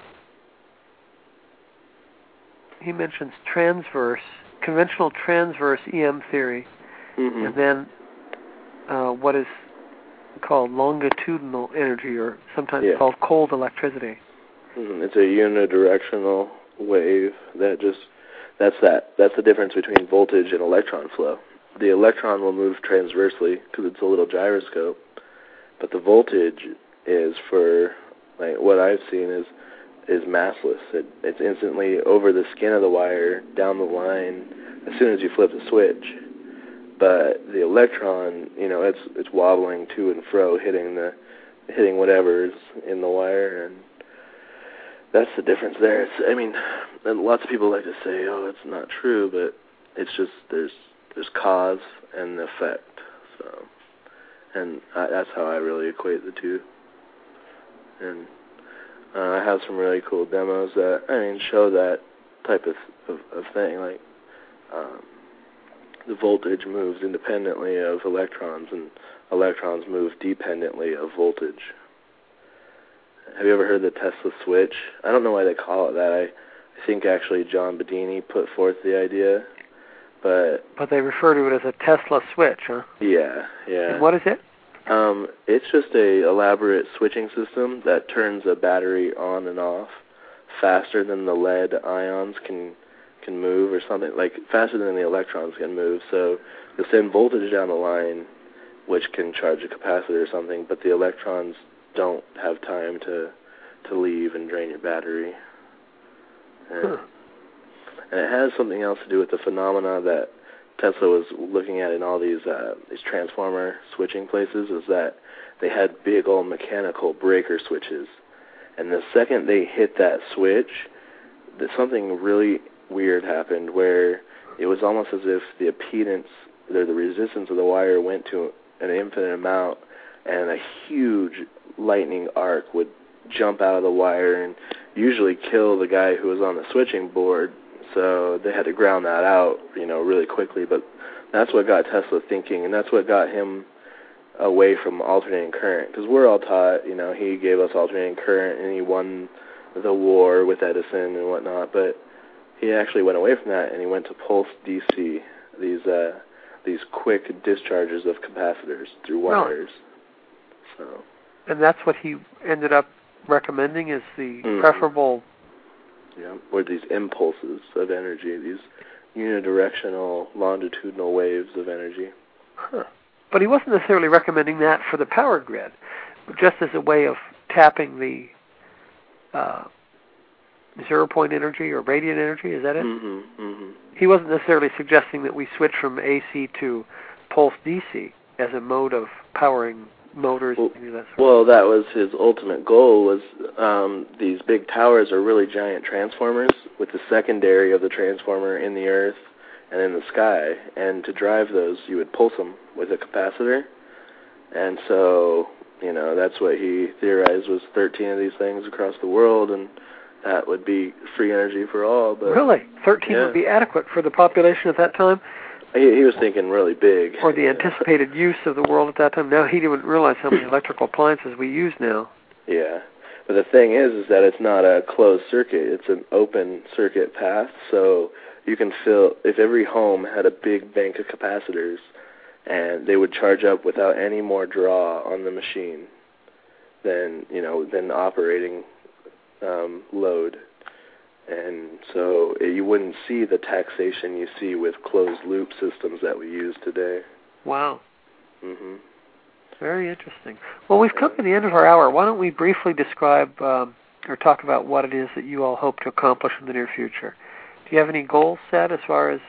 He mentions conventional transverse EM theory, and then what is called longitudinal energy, or sometimes called cold electricity. It's a unidirectional wave that's the difference between voltage and electron flow. The electron will move transversely because it's a little gyroscope, but the voltage is, for what I've seen, is massless. It's instantly over the skin of the wire, down the line, as soon as you flip the switch. But the electron, it's wobbling to and fro, hitting whatever's in the wire, and that's the difference there. And lots of people like to say, "Oh, it's not true," but it's just there's cause and effect. So, and that's how I really equate the two. And I have some really cool demos that show that type of thing. Like the voltage moves independently of electrons, and electrons move dependently of voltage. Have you ever heard the Tesla switch? I don't know why they call it that. I think actually John Bedini put forth the idea, but they refer to it as a Tesla switch, huh? Yeah. And what is it? It's just a elaborate switching system that turns a battery on and off faster than the lead ions can move, or something, like faster than the electrons can move. So you'll send voltage down the line, which can charge a capacitor or something, but the electrons don't have time to leave and drain your battery. And it has something else to do with the phenomena that Tesla was looking at in all these transformer switching places, is that they had big old mechanical breaker switches. And the second they hit that switch, something really weird happened, where it was almost as if the impedance, the resistance of the wire went to an infinite amount, and a huge lightning arc would jump out of the wire and usually kill the guy who was on the switching board. So they had to ground that out, really quickly. But that's what got Tesla thinking, and that's what got him away from alternating current. Because we're all taught, he gave us alternating current, and he won the war with Edison and whatnot. But he actually went away from that, and he went to pulse DC, these quick discharges of capacitors through wires. So. And that's what he ended up recommending as the preferable. Yeah, or these impulses of energy, these unidirectional, longitudinal waves of energy. Huh. But he wasn't necessarily recommending that for the power grid, just as a way of tapping the zero-point energy or radiant energy. Is that it? He wasn't necessarily suggesting that we switch from AC to pulse DC as a mode of powering motors. Well, that was his ultimate goal, was these big towers are really giant transformers with the secondary of the transformer in the earth and in the sky. And to drive those, you would pulse them with a capacitor. And so, that's what he theorized, was 13 of these things across the world, and that would be free energy for all. But really? 13 would be adequate for the population at that time? He was thinking really big. Or the anticipated use of the world at that time. Now he didn't realize how many electrical appliances we use now. Yeah. But the thing is that it's not a closed circuit. It's an open circuit path. So you can if every home had a big bank of capacitors, and they would charge up without any more draw on the machine than operating load. So you wouldn't see the taxation you see with closed-loop systems that we use today. Wow. Mm-hmm. Very interesting. Well, we've come to the end of our hour. Why don't we briefly describe or talk about what it is that you all hope to accomplish in the near future? Do you have any goals set as far as...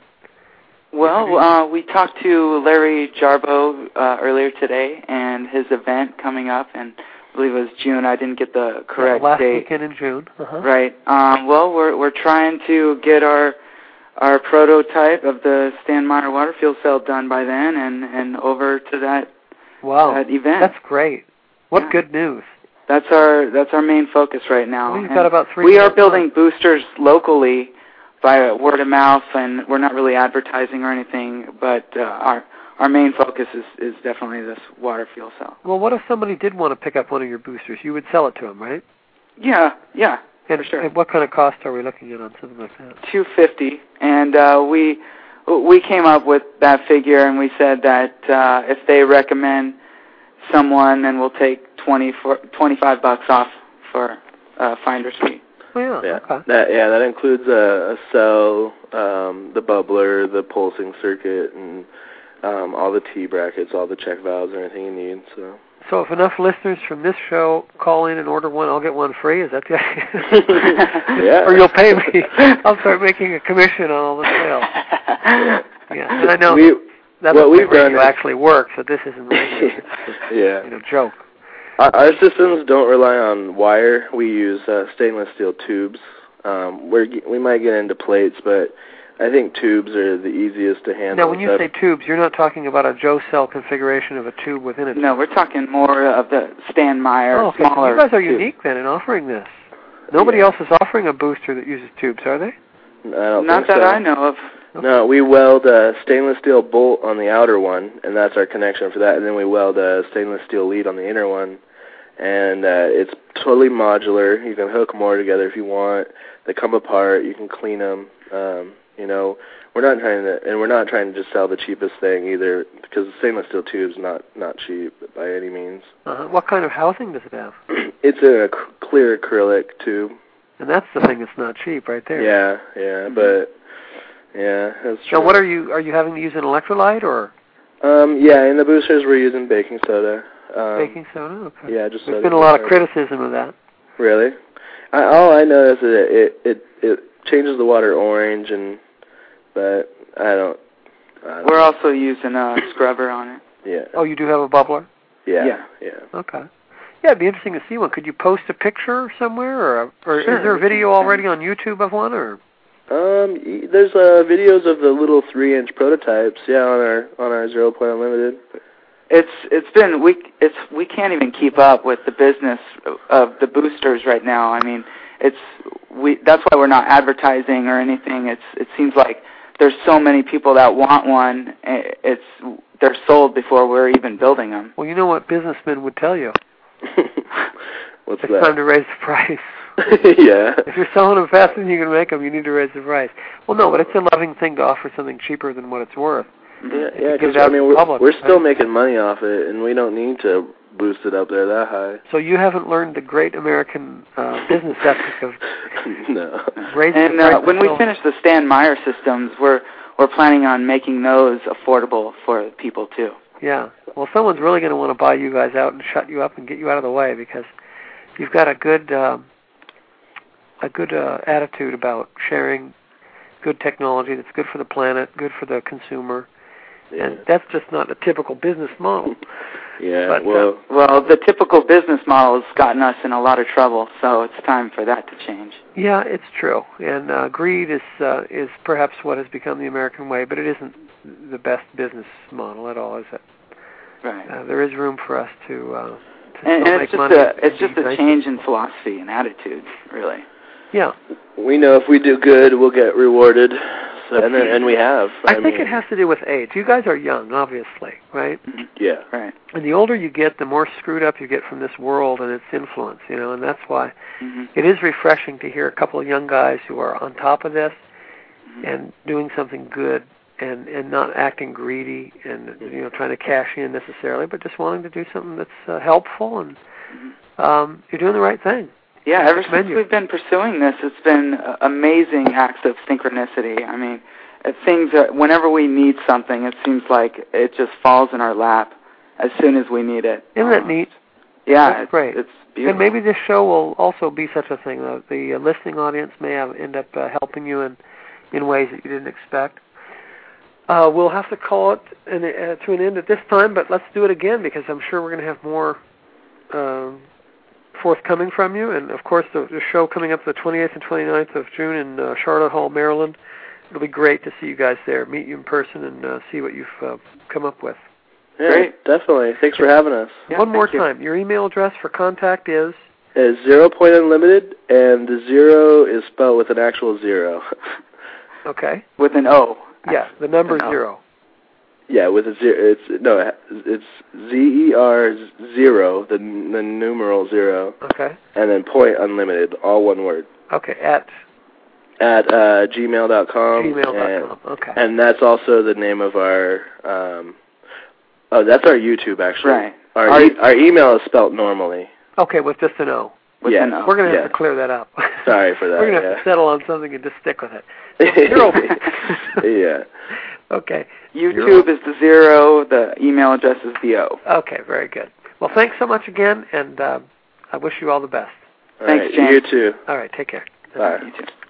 Well, we talked to Larry Jarbo earlier today, and his event coming up, and I believe it was June. I didn't get the correct last date. Weekend in June. Uh-huh. Right. Well, we're trying to get our prototype of the Stan Meyer water fuel cell done by then, and over to that event. That's great. What good news. That's our main focus right now. Well, you've got about 3 We are building boosters locally by word of mouth, and we're not really advertising or anything, but our main focus is definitely this water fuel cell. Well, what if somebody did want to pick up one of your boosters? You would sell it to them, right? Yeah, and, for sure. And what kind of cost are we looking at on something like that? $250, and we came up with that figure, and we said that if they recommend someone, then we'll take $25 off for finder's fee. Oh, yeah. Okay. That includes a cell, the bubbler, the pulsing circuit, and all the T-brackets, all the check valves, and everything you need. So if enough listeners from this show call in and order one, I'll get one free? Is that the idea? Yeah. Or you'll pay me. I'll start making a commission on all the sales. Yeah, and I know that's what we've done actually works, so this isn't really a joke. Our systems don't rely on wire. We use stainless steel tubes. We might get into plates, but I think tubes are the easiest to handle. Now, when you say tubes, you're not talking about a Joe cell configuration of a tube within it. No, we're talking more of the Stan Meyer, smaller. So you guys are tube. unique then in offering this. Nobody else is offering a booster that uses tubes, are they? Not that I know of. No, we weld a stainless steel bolt on the outer one, and that's our connection for that. And then we weld a stainless steel lead on the inner one, and it's totally modular. You can hook more together if you want. They come apart. You can clean them. We're not trying to just sell the cheapest thing either, because the stainless steel tube's not cheap by any means. What kind of housing does it have? It's a clear acrylic tube. And that's the thing that's not cheap, right there. Yeah, but that's true. So, what are you having to use an electrolyte or? In the boosters we're using baking soda. Baking soda, okay. Yeah, just. There's been a lot of criticism of that. Really? All I know is that it changes the water orange, but I don't. We're also using a scrubber on it. Yeah. Oh, you do have a bubbler? Yeah. Okay. Yeah, it'd be interesting to see one. Could you post a picture somewhere, or sure, is there a video already on YouTube of one, or? There's videos of the little 3-inch prototypes. Yeah, on our Zero Point Unlimited. We can't even keep up with the business of the boosters right now. I mean, that's why we're not advertising or anything. It seems like there's so many people that want one. They're sold before we're even building them. Well, you know what businessmen would tell you. What's it's that? Time to raise the price. Yeah. If you're selling them faster than you can make them, you need to raise the price. Well, no, but it's a loving thing to offer something cheaper than what it's worth. Yeah, because we're still making money off it, and we don't need to boost it up there that high. So you haven't learned the great American business ethic of raising the price. And when we finish the Stan Meyer systems, we're planning on making those affordable for people too. Yeah. Well, someone's really going to want to buy you guys out and shut you up and get you out of the way, because you've got a good attitude about sharing good technology that's good for the planet, good for the consumer, and that's just not a typical business model. Yeah. But, well, the typical business model has gotten us in a lot of trouble, so it's time for that to change. Yeah, it's true, and greed is perhaps what has become the American way, but it isn't the best business model at all, is it? Right. There is room for us to and make money. It's just a change in philosophy and attitude, really. Yeah. We know if we do good, we'll get rewarded, and we have. I think it has to do with age. You guys are young, obviously, right? Yeah. Right. And the older you get, the more screwed up you get from this world and its influence, and that's why it is refreshing to hear a couple of young guys who are on top of this and doing something good and not acting greedy and trying to cash in necessarily, but just wanting to do something that's helpful, and you're doing the right thing. Yeah, ever since we've been pursuing this, it's been amazing acts of synchronicity. I mean, things whenever we need something, it seems like it just falls in our lap as soon as we need it. Isn't that neat? Yeah, that's great. It's beautiful. And maybe this show will also be such a thing. The listening audience may end up helping you in ways that you didn't expect. We'll have to call it to an end at this time, but let's do it again because I'm sure we're going to have more forthcoming from you. And, of course, the show coming up the 28th and 29th of June in Charlotte Hall, Maryland. It'll be great to see you guys there, meet you in person, and see what you've come up with. Yeah, great. Definitely. Thanks for having us. Yeah, One more time. Your email address for contact is? Is 0 Point Unlimited, and the 0 is spelled with an actual 0. Okay. With an O. Yeah, the number 0. Yeah, with a 0. It's ZER 0, the numeral 0. Okay. And then Point Unlimited, all one word. Okay, at gmail.com. Gmail.com. Okay. And that's also the name of our. That's our YouTube actually. Right. Our email is spelled normally. Okay, with just an O. With an O. We're going to have to clear that up. Sorry for that. We're going to have to settle on something and just stick with it. So, yeah. Okay. YouTube is the 0. The email address is the O. Okay, very good. Well, thanks so much again, and I wish you all the best. All Thanks, right, James. you too. All right, take care. Bye. You too.